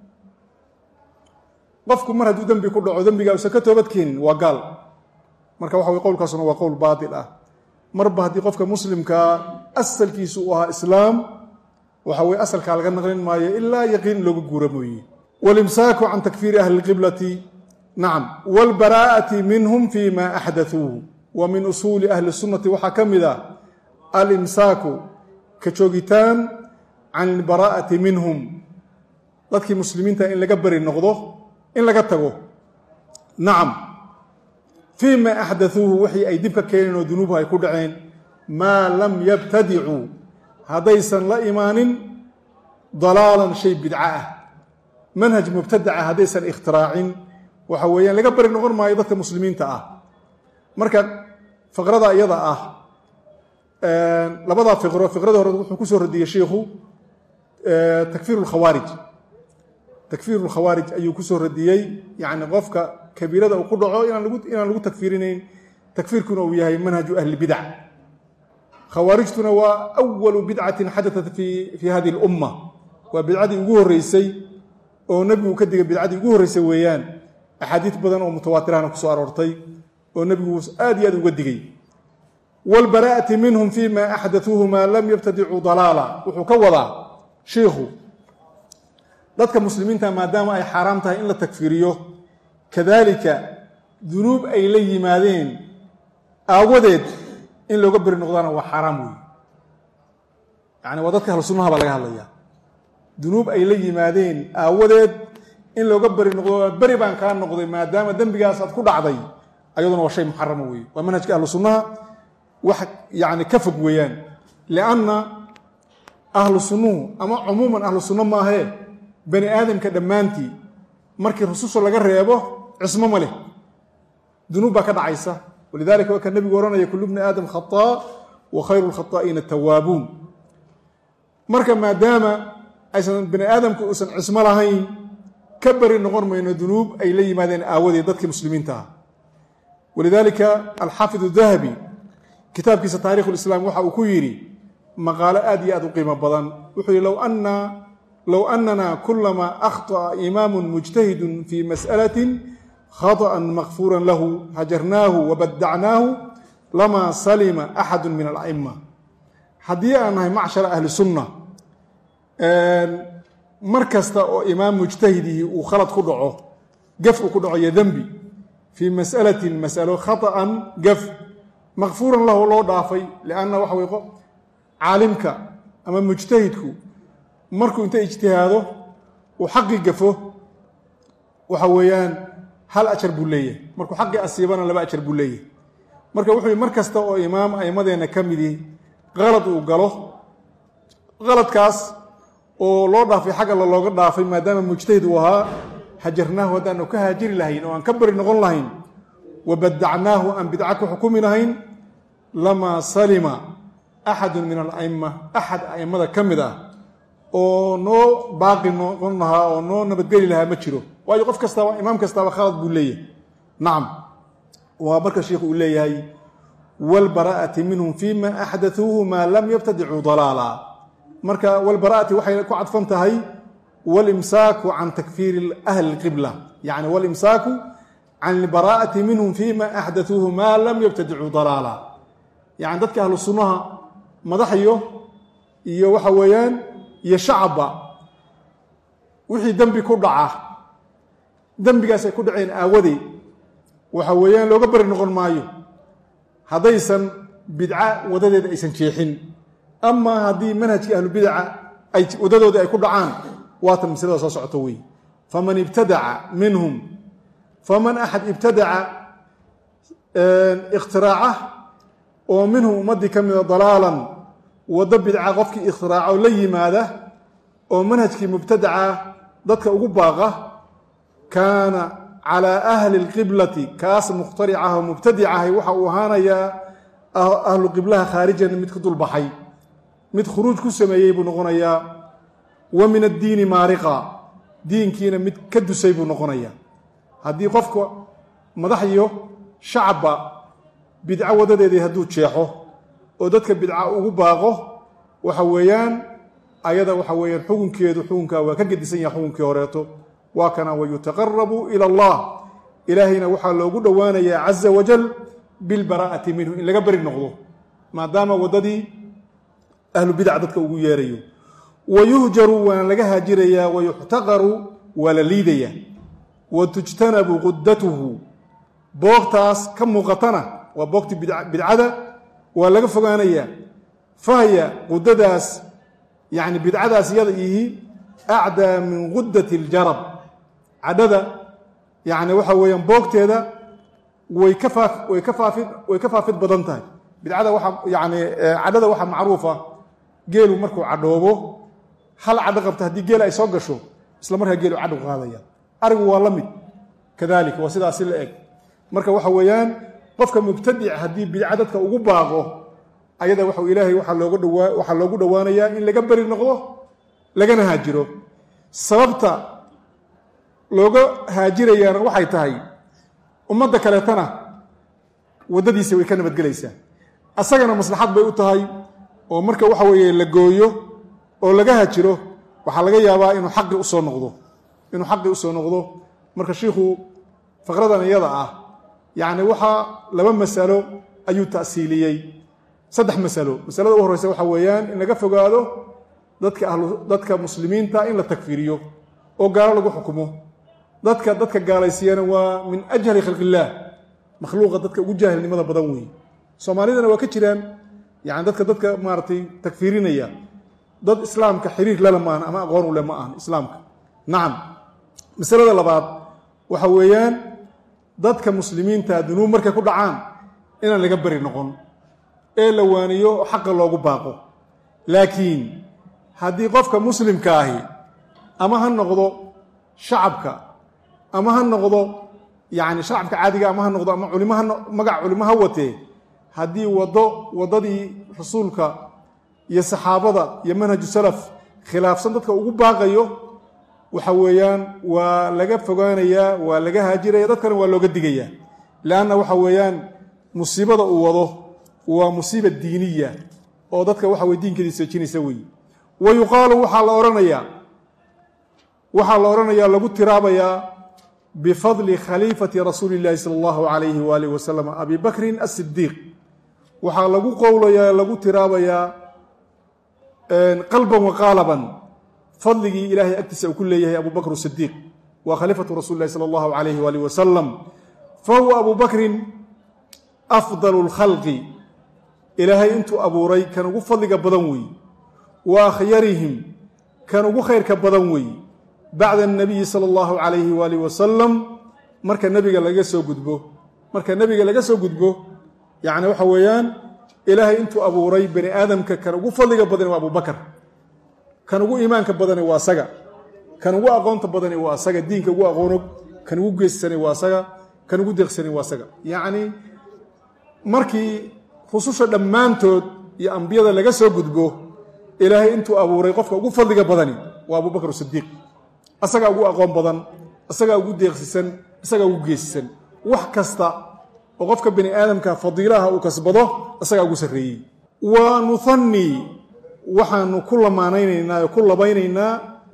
Speaker 1: qofku mar hadduu dembi ku dhaco dembiga usan ka toobad keenin waa gaal marka waxa wey qowlkaasuna waa qowl baatil ah marba haddii qofka muslimkaa asalkiisu uu ahaa islaam waxa weye asalkaa laga naqlin maayo ilaa yaqiin looga guura mooye walimsaaku can takfiiri ahli lqiblati nacam waalbaraa'ati minhum fi ma axdathuuhu wa min usuuli ahli sunnati waxaa ka mid ah alimsaaku ka joogitaan can ilbaraa'ati minhum dadkii muslimiinta in laga beri noqdo in laga tago nacam fii ma axdathuuhu wixii ay dib ka keeneen oo dunuubha ay ku dhaceen maa lam yabtadicuu haddaysan la imaanin dalaalan shay bidca ah manhaj mubtadaca haddaysan ikhtiraacin waxa weeyaan laga beri noqon maayo dadka muslimiinta ah marka fiqrada iyada ah labadaa fiqro fiqradii hore wuxuu ku soo radiyey shiikhu takfiir lkhawaarij ayuu ku soo radiyey yani qofka kabiirada uu ku dhaco inaan lagu takfiirinayn takfiirkuna uu yahay manhaju ahli bidac khawaarijtuna waa awalu bidcatin xadatat fi hadihi اlumma waa bidcadii ugu horeysay oo nebigu ka digay bidcadii ugu horreysay weeyaan axaadiid badan oo mutawaatirahna ku soo aroortay oo nebigu aad iyo aad uga digay wاlbaraa'ati minhum fi ma axdathuuhu maa lam yabtadicuu dalaala wuxuu ka wadaa shiikhu dadka muslimiinta maadaama ay xaaraam tahay in la takfiiriyo kadalika dunuub ay la yimaadeen aawadeed in looga beri noqdaana waa xaaraam weeye yani waa dadka ahlu sunnaha baa laga hadlaya dunuub ay la yimaadeen aawadeed in looga beri noqdo beri baan kaa noqday maadaama dembigaas aad ku dhacday ayaduna waa shay muxarama weeye waa manhajka ahlu sunnaha wax yani ka fog weeyaan lianna ahlu sunnuhu ama cumuuman ahlu sunno maahee bani aadamka dhammaantii markii rususha laga reebo cismo ma leh dunuub baa ka dhacaysa walidalika waa ka nebigu ohanaya kullu bni aadam khataa wa khayru lkhataa'iina tawaabuun marka maadaama aysan bani aadamku uusan cismo lahayn ka beri noqon mayno dunuub ay la yimaadeen aawadeed dadkii muslimiinta ah walidalika alxaafid dahabi kitaabkiisa taarikh lislaam waxa uu ku yidhi maqaalo aad iyo aad u qiimo badan wuxuu yihi low anana kulama akhطأa imaamu mujtahidun fi masأalaة khaطأa makfuura lahu hajarnaahu wabadacnaahu lama salima axadu min alأma haddii aan nahay macshara ahli sunna mar kasta oo imaam mujtahidihii uu khalad ku dhaco gaf uu ku dhaco iyo dembi fii mas'alatin masalo khaطأan gaf makfuuran lahu loo dhaafay lianna waxa wey caalimka ama mujtahidku markuu inta ijtihaado uu xaqii gafo waxa weeyaan hal ajar buu leeyahay markuu xaqii asiibana 2 ajar buu leeyahay marka wuxuu yidhi mar kasta oo imaam a'imadeenna ka midii qalad uu galo qaladkaas oo loo dhaafay xag alla looga dhaafay maadaama mujtahid uu ahaa hajarnaahu haddaanu ka haajiri lahayn oo aan ka beri noqon lahayn wabadacnaahu aan bidca ku xukumi lahayn lamaa salima axadu min ala'ima axad a'immada ka mid ah oo noo baaqi noqon lahaa oo noo nabadgeli lahaa ma jiro waayo qof kastaaba imaam kastaaba khalad buu leeyahay nacam waa marka sheikhu uu leeyahay walbaraa'ati minhum fima axdathuuhu maa lam yabtadicuu dalaala marka walbaraa'ati waxay ku cadfan tahay walimsaaku can takfiiri ahli اlqibla yani walimsaaku can albaraa'ati minhum fima axdathuuhu maa lam yabtadicuu dalaala yani dadka ahlu sunnaha madaxyo iyo waxa weeyaan iyo shacabba wixii dembi ku dhaca dembigaas ay ku dhaceen aawadeed waxa weeyaan looga bari noqon maayo haddaysan bidca wadadeeda aysan jeexin ama haddii manhajkii ahlubidaca ay wadadooda ay ku dhacaan waatan masalada soo socoto wey faman ibtadaca minhum faman axad ibtadaca ikhtiraacah oo minhum ummaddii ka mida dalaalan waddo bidca qofkii ikhtiraacoo la yimaada oo manhajkii mubtadaca dadka ugu baaqa kaana calaa ahli اlqiblati kaas mukhtaricaha oo mubtadicahay waxa uu ahaanayaa ahlu qiblaha khaarijan mid ka dulbaxay mid khuruuj ku sameeyey buu noqonayaa wa min addiini maariqa diinkiina mid ka dusay buu noqonayaa haddii qofka madax iyo shacabba bidco wadadeedii hadduu jeexo oo dadka bidca ugu baaqo waxa weeyaan ayada waxa weeyaan xukunkeedu xukunkaa waa ka gedisan yahay xukunkii horeeto waa kana wayutaqarabu ila allah ilaahayna waxaa loogu dhowaanayaa caza wajal bilbaraa'ati minhu in laga beri noqdo maadaama waddadii ahlu bidac dadka ugu yeerayo wayuhjaru waana laga haajirayaa wayuxtaqaru waa la liidayaa watujtanabu quddatuhu boogtaas ka muuqatana waa boogtii bidcada waa laga fogaanayaa fahya quddadaas yani bidcadaas iyada ihi acdaa min quddati aljarab cadhada yani waxa weeyaan boogteeda way ka faafid badan tahay bidcada waa yani cadhada waxaa macruufa geelu markuu cadhoobo hal cadho qabta haddii geel ay soo gasho isla markaa geelu cadho qaadaya arigu waa la mid kadalika waa sidaasi la eg marka waxa weeyaan qofka mubtadic haddii bidca dadka ugu baaqo ayada waxau ilaahay waxaa loogu dhowaanayaa in laga beri noqdo lagana haajiro sababta looga haajirayaana waxay tahay ummadda kaleetana waddadiisa way ka nabadgelaysaa asagana maslaxad bay u tahay oo marka waxa weeye la gooyo oo laga haajiro waxaa laga yaabaa inuu xaqi usoo noqdo marka shiikhu faqradan iyada ah yacni waxaa laba masalo ayuu ta'siiliyey 3 masalo masalada u horeysa waxa weeyaan in laga fogaado dadka muslimiinta in la takfiriyo oo gaalo lagu xukumo dadka gaalaysiiyana waa min ajhali khalqillaah makhluuqa dadka ugu jaahilnimada badan weeye soomaalidana waa ka jiraan yani dadka maaragtay takfiirinaya dad islaamka xiriir lala maahan ama aqoon u leh ma ahan islaamka nacam masalada labaad waxa weeyaan dadka muslimiinta dunuub markay ku dhacaan inaan laga beri noqon ee la waaniyo xaqa loogu baaqo laakiin haddii qofka muslimka ahi ama ha noqdo shacabka ama ha noqdo yani shacabka caadiga ama ha noqdo ama magac culimo ha watee haddii waddadii rasuulka iyo saxaabada iyo manhaju salaf khilaafsan dadka ugu baaqayo waxa weeyaan waa laga fogaanayaa waa laga haajiraya dadkana waa looga digayaa leanna waxa weeyaan musiibada uu wado waa musiiba diiniya oo dadka waxa weye diinkeedii seejinaysa weeye wa yuqaalu waxaa la odhanayaa lagu tiraabayaa bifadli khaliifati rasuuli illaahi sala allahu calayhi waalihi wasalam abi bakrin asidiiq waxaa lagu qowlayaa lagu tiraabayaa qalban wa qaalaban fadligii ilaahay agtiisa uu ku leeyahay abu bakr sidiiq waa khaliifatu rasuli lahi sala allahu calayhi waalihi wasalam fahuwa abu bakrin afdalu lkhalqi ilaahay intuu abuuray kan ugu fadliga badan weeye wa akhyarihim kan ugu khayrka badan weeye bacda anabiyi sala allahu calayhi waalihi wasalam marka nebiga laga soo gudbo yacni waxa weeyaan ilaahay intuu abuuray bani aadamka kan ugu fadliga badani waa abubakar kan ugu iimaanka badani waa asaga kan ugu aqoonta badani waa asaga diinka ugu aqoonog kan ugu geysani waa asaga kan ugu deeqsani waa asaga yacni markii rususha dhammaantood iyo ambiyada laga soo gudbo ilaahay intuu abuuray qofka ugu fadliga badani waa abubakr sidiiq asagaa ugu aqoon badan asagaa ugu deeqsisan asagaa ugu geesisan wax kasta oo qofka bani aadamka fadiilaha uu kasbado isagaa ugu sarreeyey wa nuhanni waxaanu ku lamaanaynaynaa oo ku labaynaynaa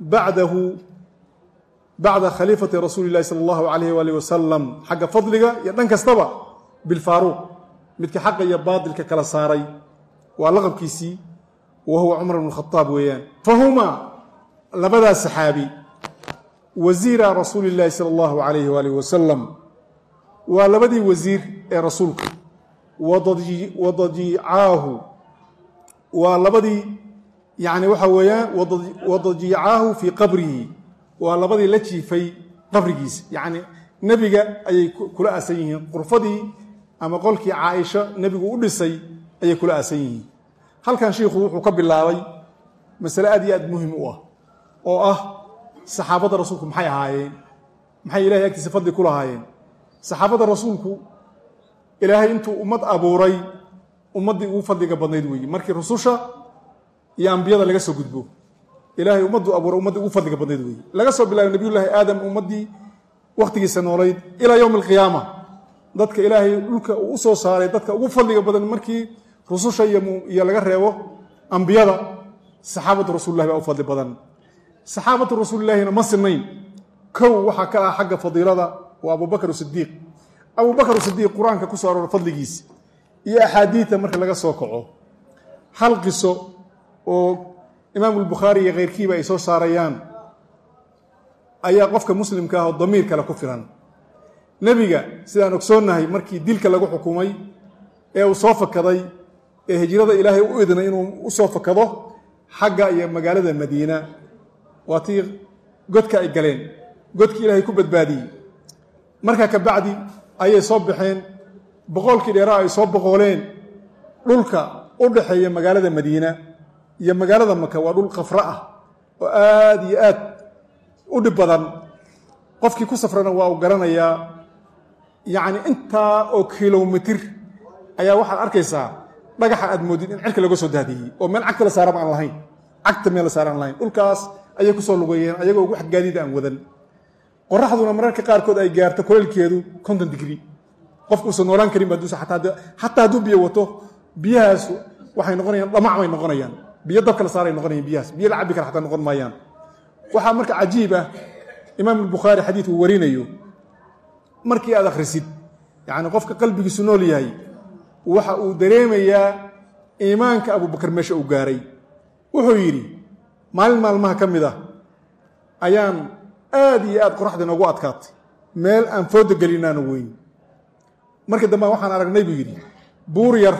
Speaker 1: bacda khaliifati rasuuli llahi sala allahu calayh waalihi wasalam xagga fadliga iyo dhan kastaba bilfaaruuq midka xaqa iyo baadilka kala saaray waa laqabkiisii wa huwa cumar bnu khadaab weeyaan fahumaa labadaas saxaabi wasiira rasuuli llaahi sala allahu calayhi waalihi wasalam waa labadii wasiir ee rasuulka wadajiicaahu waa labadii yani waxa weeyaan wadajiicaahu fii qabrihi waa labadii la jiifay qabrigiisa yacni nebiga ayay kula aasan yihiin qurfadii ama qolkii caaisha nebigu u dhisay ayay kula aasan yihiin halkan shiikhu wuxuu ka bilaabay masale aad iyo aad muhim u ah oo ah saxaabadda rasuulku maxay ahaayeen maxay ilahay agtiisa fadli ku lahaayeen saxaabadda rasuulku ilaahay intuu ummad abuuray ummaddii ugu fadliga badnayd weeye markii rususha iyo ambiyada laga soo gudbo ilaahay ummaddu abuuray ummaddii ugu fadliga badnayd weeye laga soo bilaabo nabiyullaahi aadam ummaddii wakhtigiisa noolayd ilaa yowmi alqiyaama dadka ilaahay dhulka uu u soo saaray dadka ugu fadliga badan markii rususha iyo laga reebo ambiyada saxaabatu rasuulillahi baa u fadli badan saxaabatu rasuulillaahina ma sinayn kow waxaa ka ah xagga fadiilada waa abubakr sidiiq abubakr sidiiq qur-aanka ku soo aroora fadligiisa iyo axaadiidta marka laga soo kaco hal qiso oo imaamu albukhaari iyo keyrkiiba ay soo saarayaan ayaa qofka muslimka ah oo damiir kale ku filan nebiga sidaan ogsoonnahay markii dilka lagu xukumay ee uu soo fakaday ee hijrada ilaahay u idnay inuu u soo fakado xagga iyo magaalada madiina waa tii godka ay galeen godkii ilaahay ku badbaadiyey markaa ka bacdi ayay soo baxeen boqolkii dheeraa ay soo boqoleen dhulka u dhaxeeya magaalada madiina iyo magaalada maka waa dhul khafra ah oo aad iyo aad u dhib badan qofkii ku safrana waa uu garanayaa yacni intaa oo kilomitir ayaa waxaad arkaysaa dhagaxa aad moodid in cirka laga soo daadiyey oo meel cagta la saaraba aan lahayn cagta meel la saara aan lahayn dhulkaas ayay kusoo lugeeyeen ayagoo wax gaadiid aan wadan qoraxduna mararka qaarkood ay gaarto kuleylkeedu 50 digrii qofku uusan noolaan karin xataa hadduu biyo wato biyahaas waxay noqonayaan dhamac bay noqonayaan biyo dabka la saaray noqonayaan biyahaas biyo la cabbi kara xataa noqon maayaan waxaa marka cajiib ah imaam albukhaari xadiid uu warinayo markii aad akhrisid yacni qofka qalbigiisu nool yahay waxa uu dareemayaa iimaanka abubakar meesha uu gaaray wuxuu yidhi maalin maalmaha ka mid ah ayaan aad iyo aad qoraxda inoogu adkaatay meel aan fooda gelinaana weyn markii dambe waxaan aragnay buu yidhi buur yar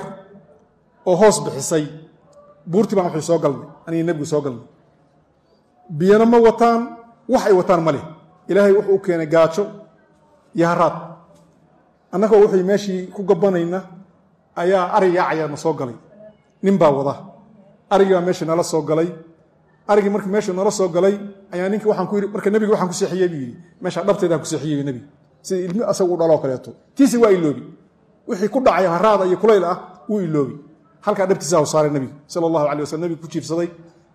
Speaker 1: oo hoos bixisay buurtii baan waxay soo galnay aniga nebigu soo galnay biyana ma wataan wax ay wataan ma leh ilaahay wuxuu u keenay gaajo iyo haraad annagoo wuxuu meeshii ku gabanayna ayaa arigaa cayaarna soo galay nin baa wada arigii baa meesha nala soo galay arigii markii meesha nala soo galay ayaa ninkii waxaan ku yidhi marka nebiga waxaan ku seexiyey buu yidhi meesha dhabteedaan ku seexiyey nebiga sida ilmi asagu u dhaloo kaleeto tiisi waa iloobi wixii ku dhacay haraada iyo kulayl ah wuu iloobi halkaa dhabtiisa u saaray nebiga sala allahu calay wasallam nebiga ku jiifsaday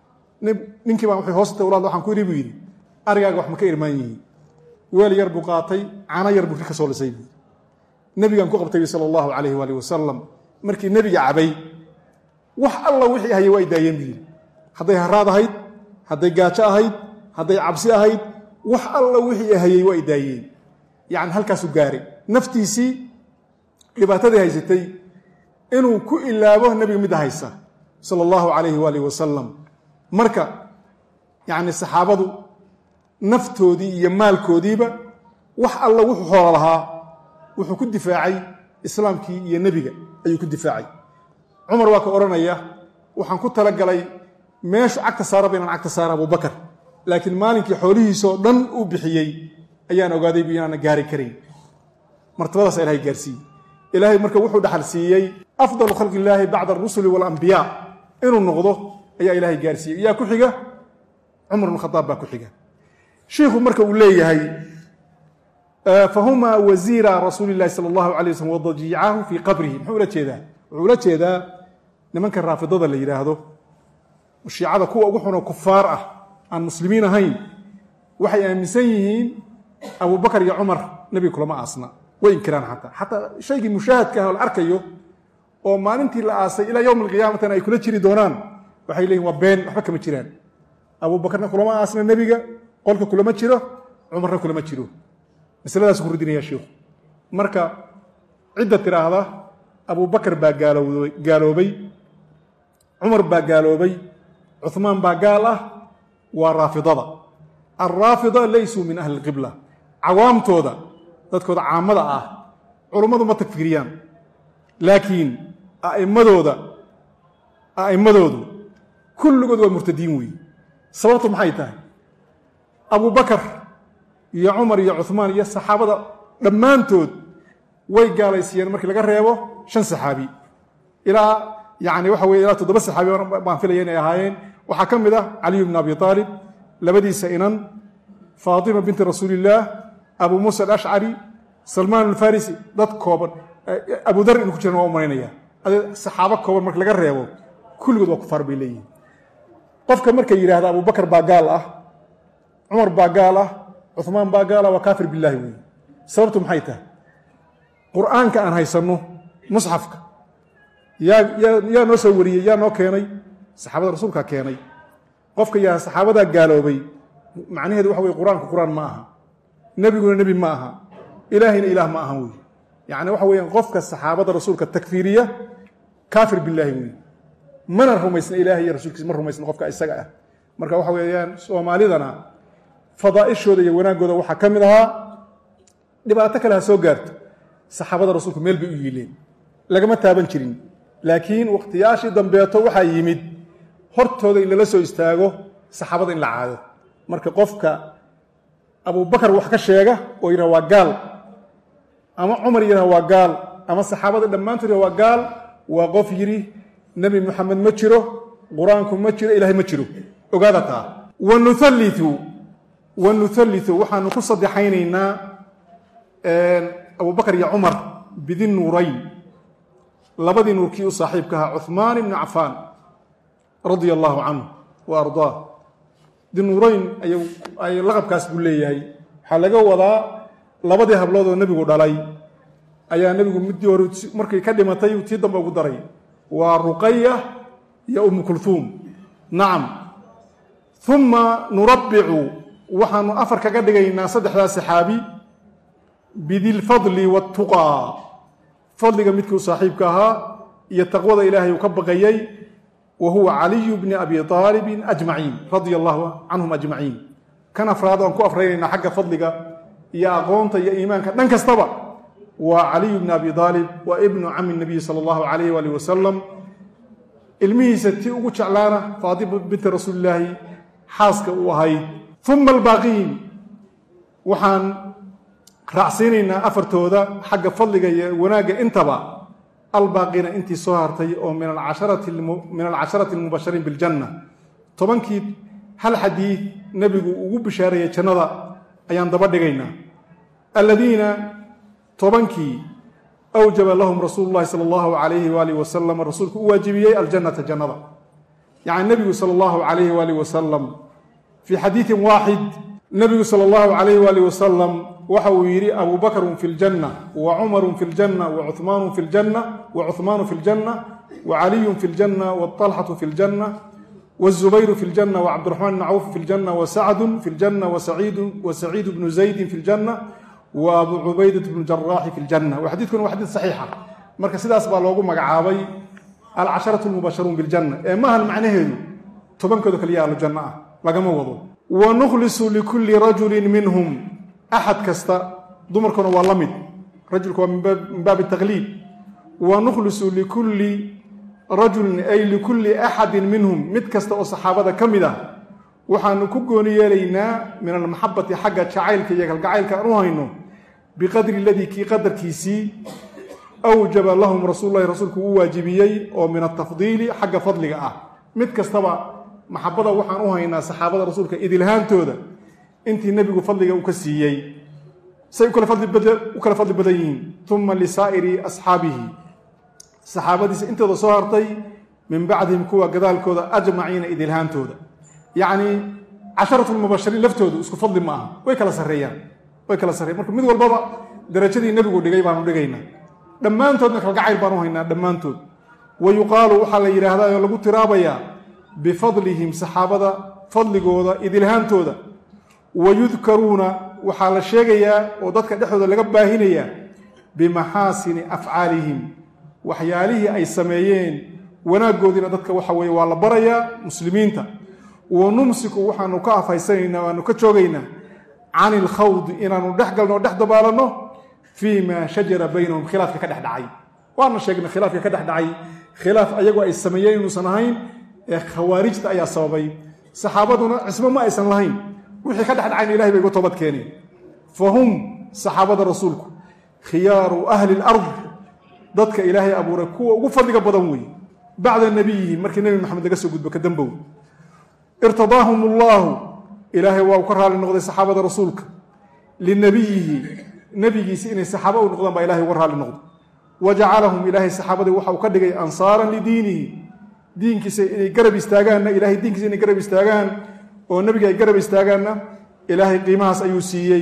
Speaker 1: ninkii baan waxay hoos tawlaad waxaan ku yidhi buu yidhi arigaaga wax ma ka irmaan yihiin weel yar buu qaatay caano yar buu ka soo lisay buu nebigaan ku qabtay sala allahu calayhi waalihi wasalam markii nebiga cabay wax alla wixii hayay waa daayeen buu yidhi hadday haraad ahayd hadday gaajo ahayd hadday cabsi ahayd wax alla wixii hayay waa daayeen yacni halkaasuu gaaray naftiisii dhibaatadii haysatay inuu ku ilaabo nebiga midda haysa sala allahu calayhi waalihi wasalam marka yacni saxaabadu naftoodii iyo maalkoodiiba wax alla wuxuu xoolo lahaa wuxuu ku difaacay islaamkii iyo nebiga ayuu ku difaacay cumar waa ka odhanaya waxaan ku talagalay meeshu cagta saaraba inaan cagta saara abubakar laakiin maalinkii xoolihiisoo dhan uu bixiyey ayaan ogaaday bu inaana gaari karayn martabadaasa ilahay gaarsiiyey ilaahay marka wuxuu dhaxal siiyey afdalu khalqi illaahi bacda arusuli waalambiyaa inuu noqdo ayaa ilaahay gaarsiiyey yaa ku xiga cumar bn khadaab baa ku xiga shiikhu marka uu leeyahay fahumaa wasiira rasuuli llahi sala allahu alay waslm wadajiicaahu fii qabrihi muxuu ula jeedaa wuxuu ula jeedaa nimanka raafidada la yidhaahdo shiicada kuwa ugu xunoo kufaar ah aan muslimiin ahayn waxay aaminsan yihiin abubakar iyo cumar nebiga kulama aasna way inkiraan xataa shaygii mushaahadka ah oo la arkayo oo maalintii la aasay ilaa yowm alqiyaamatina ay kula jiri doonaan waxay leeyihin waa been waxba kama jiraan abuubakarna kulama aasna nebiga qolka kulama jiro cumarna kulama jiro masaladaas ku radinaya sheekhu marka cidda tiraahda abubakar baa gaaloobay cumar baa gaaloobay cuthmaan baa gaal ah waa raafidada alraafida laysuu min ahli lqibla cawaamtooda dadkooda caamada ah culummadu ma takfiriyaan laakiin a'immadoodu kulligood waa murtadiin weeye sababtu maxay tahay abubakar iyo cumar iyo cuthmaan iyo saxaabada dhammaantood way gaalaysiiyeen markii laga reebo 5 saxaabi ilaa yani waxa weye ilaa 7 saxaabi baan filaya inay ahaayeen waxaa ka mid ah caliy bn abi aalib labadiisa inan faatima binti rasuulillaah abu muusa alashcari salmaan alfarisi dad kooban abu dar inu ku jiran waa u malaynaya saxaabo kooban marka laga reebo kulligood waa kufaar bay leeyihin qofka markay yidhaahda abubakar baa gaal ah cumar baa gaal ah cuthmaan baa gaal ah waa kaafir billaahi weeye sababtu maxay tahay qur'aanka aan haysanno musxafka yaa noo soo wariyey yaa noo keenay saxaabada rasuulkaa keenay qofka yaa saxaabadaa gaaloobay macnaheedu waxa weye qur-aanku qur-aan ma aha nebiguna nebi ma aha ilaahayna ilaah ma aha wey yacni waxa weeyaan qofka saxaabada rasuulka takfiiriya kaafir billaahi wey mana rumaysna ilaahay iyo rasuulkiisa ma rumaysna qofka isaga ah marka waxa weeyaan soomaalidana fadaa'ishooda iyo wanaaggooda waxaa ka mid ahaa dhibaato kale ha soo gaarto saxaabada rasuulku meel bay u yiileen lagama taaban jirin laakiin wakhtiyaashii dambeeto waxaa yimid hortooda in lala soo istaago saxaabada in la caado marka qofka abubakar wax ka sheega oo yidhaha waa gaal ama cumar yidhaha waa gaal ama saxaabada dhammaantood yidhaha waa gaal waa qof yidhi nebi moxamed ma jiro qur-aanku ma jiro ilaahay ma jiro ogaada taa wanuhallitu waxaanu ku saddexaynaynaa abubakar iyo cumar bidi nuurayn labadii nuurkii u saaxiibka ahaa cuثmaan ibni cafaan radia allaahu canhu wa ardaah dinuurayn ay laqabkaas buu leeyahay waxaa laga wadaa labadii hablood oo nebigu dhalay ayaa nebigu middii hore markay ka dhimatay tii dambe ugu daray waa ruqaya iyo umu kulhuum nacam uma nurabbicu waxaanu afar kaga dhigaynaa saddexdaas saxaabi bidilfadli waatuqaa fadliga midkii u saaxiibka ahaa iyo taqwada ilaahay uu ka baqayey wa huwa caliyu bni abi aalibin ajmaciin radia allahu canhum ajmaciin kan afraad aan ku afraynaynaa xagga fadliga iyo aqoonta iyo iimaanka dhan kastaba waa caliyu bni abi aalib waa ibnu cami nabiyi sala allahu calayh waalih wasalam ilmihiisa tii ugu jeclaana faatima binti rasuulillaahi xaaska uu ahayd uma albaaqiin waxaan raacsiinaynaa afartooda xagga fadliga iyo wanaagga intaba albaaqiina intii soo hartay oo min alcasharati almubashariin biljanna 10kii hal xadiid nebigu ugu bishaareeyey jannada ayaan daba dhigaynaa aladiina 10kii awjaba lahum rasuulu llahi sala allahu calayhi waalih wasalam rasuulku u waajibiyey aljannata jannada yacni nebigu sala allahu calayhi waalih wasalam fii xadiidin waaxid nebigu sala allahu calayhi waalih wasalam waxa uu yidhi abu bakrun fi ljanna wa cumarun fi ljanna wa cuhmaanu fi ljanna wa cuhmaanu fi ljanna wa caliyun fi ljanna waalxatu fi ljanna wazubayru fi ljanna wa cabdiraxmaan bn cawf fi ljanna wa sacdun fi ljanna wa saciidu bnu zaydin fi ljanna wa abu cubaydat bnu jaraaxi fi ljanna xadiidkuna waa xadiid saxiixa marka sidaas baa loogu magacaabay alcasharatu lmubasharuun biljanna ee maahan macnaheedu 10kooda kaliya ahlujanno ah lagama wado wa nukhlisu likulli rajulin minhum axad kasta dumarkuna waa la mid rajulka waa min baabi takliib wa nukhlisu likulli rajulin ay likulli axadin minhum mid kasta oo saxaabada ka mid ah waxaanu ku gooni yeelaynaa min almaxabati xagga jacaylka iyo kalgacaylka aan u hayno biqadri aladii kii qadarkiisii awjaba lahum rasuululahi rasuulku u waajibiyey oo min atafdiili xagga fadliga ah mid kastaba maxabada waxaan u haynaa saxaabada rasuulka idilhaantooda intii nebigu fadliga uu ka siiyey say u kala fadli badan yihiin uma lisaa'iri asxaabihi saxaabadiisa intooda soo hartay min bacdihim kuwa gadaalkooda ajmaciina idilhaantooda yacni 10 lmubashariin laftoodu isku fadli ma aha way kala sarreeyaan marka mid walbaba darajadii nebigu dhigay baanu dhigaynaa dhammaantoodna kalgacayl baanu haynaa dhammaantood wa yuqaalu waxaa la yidhaahdaa oo lagu tiraabayaa bifadlihim saxaabada fadligooda idilhaantooda wa yudkaruuna waxaa la sheegayaa oo dadka dhexdooda laga baahinayaa bimaxaasini afcaalihim waxyaalihii ay sameeyeen wanaaggoodiina dadka waxa weeye waa la barayaa muslimiinta wa numsiku waxaanu ka afhaysanaynaa waanu ka joogaynaa can ilkhawdi inaanu dhex galno o dhex dabaalanno fii maa shajara baynahum khilaafka ka dhex dhacay waana sheegnay khilaafka ka dhex dhacay khilaaf ayagu ay sameeyeen inuusan ahayn ee khawaarijta ayaa sababay saxaabaduna cismo ma aysan lahayn wixii ka dhex dhacayna ilahay bay uga toobad keeneen fa hum saxaabada rasuulku khiyaaru ahli lard dadka ilaahay abuuray kuwa ugu fadliga badan weeye bacda nabiyihi markii nebi maxamed laga soo gudbo ka dambow irtadaahum allaahu ilaahay waa u ka raali noqday saxaabada rasuulka linabiyihi nebigiisi inay saxaaba u noqdaan baa ilahay uga raali noqday wa jacalahum ilaahay saxaabadii waxa uu ka dhigay ansaaran lidiinihi diinkiisa inay garab istaagaanna ilahay diinkiisa inay garab istaagaan oo nebiga ay garab istaagaanna ilaahay qiimahaas ayuu siiyey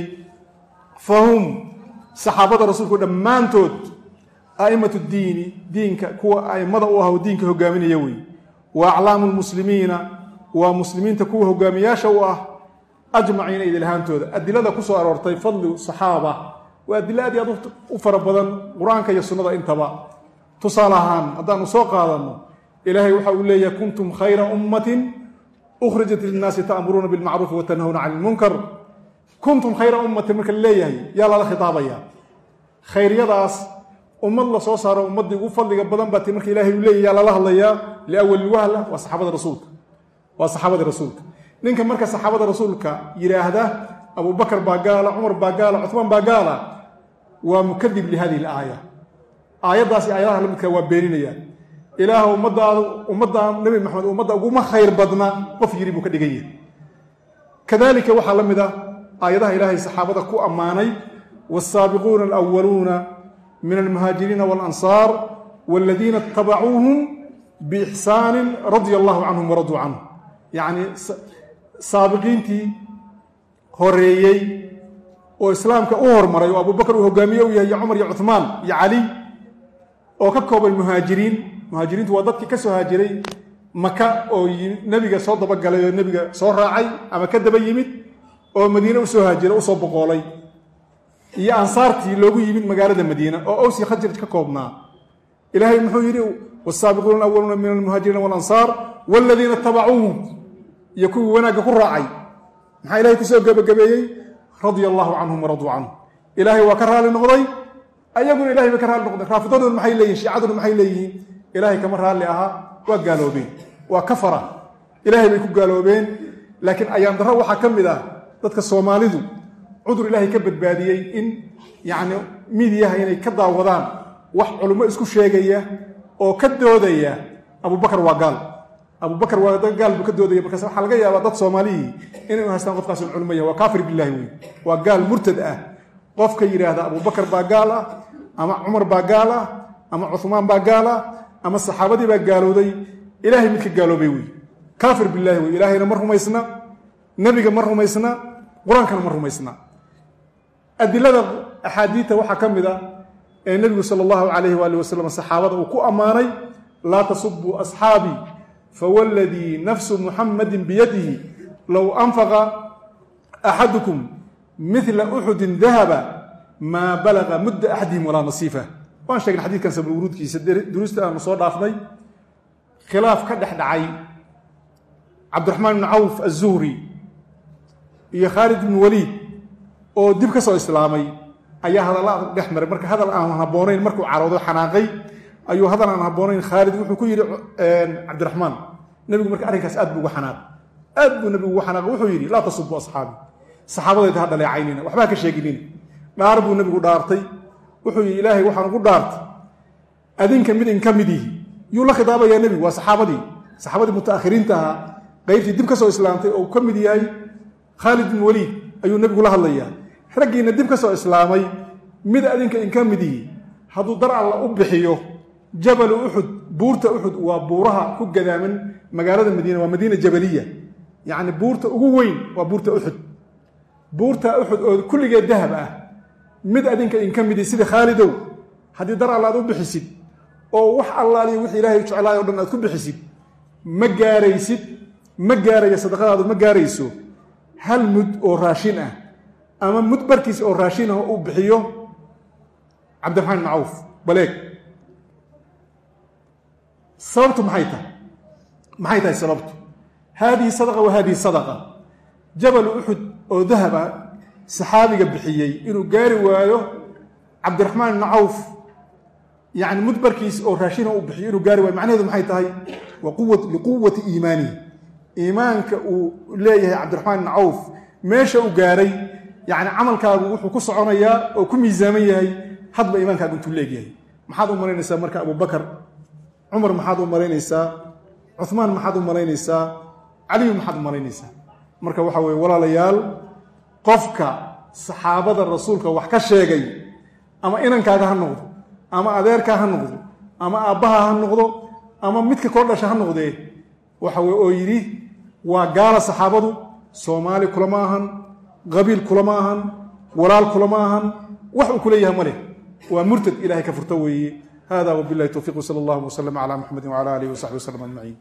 Speaker 1: fa hum saxaabada rasuulku dhammaantood a'immatu diini diinka kuwa a'immada u ah oo diinka hogaaminaya wey wa aclaamu lmuslimiina waa muslimiinta kuwa hogaamiyaasha u ah ajmaciina idilhaantooda adilada ku soo aroortay fadlu saxaaba waa adilo aad iyo aad u fara badan qur-aanka iyo sunnada intaba tusaale ahaan haddaanu soo qaadanno ilaahay waxa uu leeyahay kuntum khayra ummatin ukhrijat linnaasi ta'muruuna bilmacruufi wa tanhawna cani ilmunkar kuntum khayra ummatin marka la leeyahay yaa lala khitaabaya khayryadaas ummad la soo saaro ummaddii ugu fadliga badan baati marka ilahay uu leeyahy yaa lala hadlayaa liawali lwahla waa saxaabada rasuulka waa saxaabadii rasuulka ninka marka saxaabada rasuulka yidhaahda abubakar baa gaala cumar baa gaala cuhmaan baa gaala waa mukadib lihadihi alaaya aayaddaasi aayadaha la midka waa beeninaya ilaah ummadda nebi maxamed ummadda uguma khayr badna qof yiri buu ka dhigan yahay kadalika waxaa la mid ah aayadaha ilaahay saxaabada ku ammaanay waasaabiquuna alwaluuna min almuhaajiriina waalansaar waladiina itabacuuhum biixsaanin radia allahu canhum waraduu canhum yacni saabiqiintii horeeyey oo islaamka u hormaray oo abubakar uu hogaamiye u yahay iyo cumar iyo cuhmaan iyo cali oo ka kooban muhaajiriintu waa dadkii ka soo haajiray maka oo nebiga soo dabagalay oo nebiga soo raacay ama ka daba yimid oo madiine usoo haajiray usoo boqoolay iyo ansaartii loogu yimid magaalada madiina oo awsi khajraj ka koobnaa ilaahay muxuu yidhi wasaabiquuna alawaluuna min almuhaajiriina waalansaar waladiina itabacuuhum iyo kuwii wanaagga ku raacay maxaa ilahay kusoo gebagabeeyey radia allahu canhum waraduu canhum ilaahay waa ka raali noqday ayaguna ilahay bay ka raali noqdeen raafidaduna maxay leeyihin shiicaduna maxay leeyihiin ilaahay kama raalli ahaa waa gaaloobeen waa kafara ilaahay bay ku gaaloobeen laakiin ayaan darro waxaa ka mid ah dadka soomaalidu cudur ilaahay ka badbaadiyey in yacni midiyaha inay ka daawadaan wax culummo isku sheegaya oo ka doodaya abubakar waa gaal abubakar waa gaal buu ka doodaya markaas waxaa laga yaabaa dad soomaalihii inay u haystaan qofkaas un culmo yahay waa kaafir billahi wey waa gaal murtad ah qofka yidhaahda abubakar baa gaal ah ama cumar baa gaal ah ama cuhmaan baa gaal ah ama saxaabadii baa gaalooday ilaahay midka gaaloobay wey kaafir billahi wey ilaahayna ma rumaysna nebiga ma rumaysna qur-aankana ma rumaysna adilada axaadiidta waxaa ka mid a ee nebigu sala allahu calayhi waali wasalam saxaabada uu ku ammaanay laa tasubuu asxaabii fawladii nafsu muxamadin biyadihi low anfaqa axadukum midla uxudin dahaba maa balaga mudda axadihim walaa nasiifa waan sheegnay xadiidkan sabulwuruudkiisa duruusta aanu soo dhaafnay khilaaf ka dhex dhacay cabdiraxmaan ibni cawf azuhri iyo khaalid ibnu waliid oo dib ka soo islaamay ayaa hadalla dhex maray marka hadal aan habboonayn markuu caroodo xanaaqay ayuu hadal aan habboonayn khaalid wuxuu ku yidhi cabdiraxmaan nebigu marka arrinkaas aad buu uga xanaaqay aad buu nebigu uga xanaaqay wuxuu yidhi laa tasubuu asxaabi saxaabadayda ha dhaleecaynina waxba ha ka sheeginina dhaar buu nebigu dhaartay wuxuu yidhi ilaahay waxaan ugu dhaartay adinka mid in ka mid yihi yuu la khitaabayaa nebigu waa saxaabadii mutaakhiriinta ahaa qaybtii dib ka soo islaamtay oo ka mid yahay khaalid bin waliid ayuu nebigu la hadlayaa raggiina dib ka soo islaamay mid adinka in ka mid yihi hadduu dar alla u bixiyo jabalu uxud buurta uxud waa buuraha ku gadaaman magaalada madiina waa madiina jabaliya yacni buurta ugu weyn waa buurta uxud oo kulligeed dahab ah mid adinka in ka midi sida khaalidow haddii dar alla aad u bixisid oo wax allaaliyo wix ilaahay jeclaay oo dhan aad ku bixisid ma gaaraysid ma gaarayo sadaqadaadu ma gaarayso hal mud oo raashin ah ama mud barkiis oo raashin ah uu bixiyo cabdiraxmaan ibn cawf baleeg sababtu maxay tahay sababtu haadihi sadaqa wa haadihi sadaqa jabal uxud oo dahab ah saxaabiga bixiyey inuu gaari waayo cabdiraxmaan ibn cawf yani mudbarkiis oo raashina uu bixiyo inuu gaari waayo macnaheedu maxay tahay liquwati iimaanihi iimaanka uu leeyahay cabdiraxmaan ibn cawf meesha uu gaaray yani camalkaagu wuxuu ku soconayaa oo ku miisaaman yahay hadba iimaankaagu intuu leegyahay maxaad u malaynaysaa marka abubakar cumar maxaad u malaynaysaa cuhmaan maxaad u malaynaysaa caliyu maxaad u malaynaysaa marka waxa weye walaalayaal qofka saxaabada rasuulka wax ka sheegay ama inankaaga ha noqdo ama adeerkaa ha noqdo ama aabbaha ha noqdo ama midka koo dhasha ha noqdee waxa weye oo yidhi waa gaala saxaabadu soomaali kulama ahan qabiil kulama ahan walaal kulama ahan wax uu kuleeyahay ma leh waa murtad ilahay ka furto weeye hada wabillahi towfiiq wsala allahu waslama calaa muxamedin wcala aalihi wasaxbi waslm ajmaciin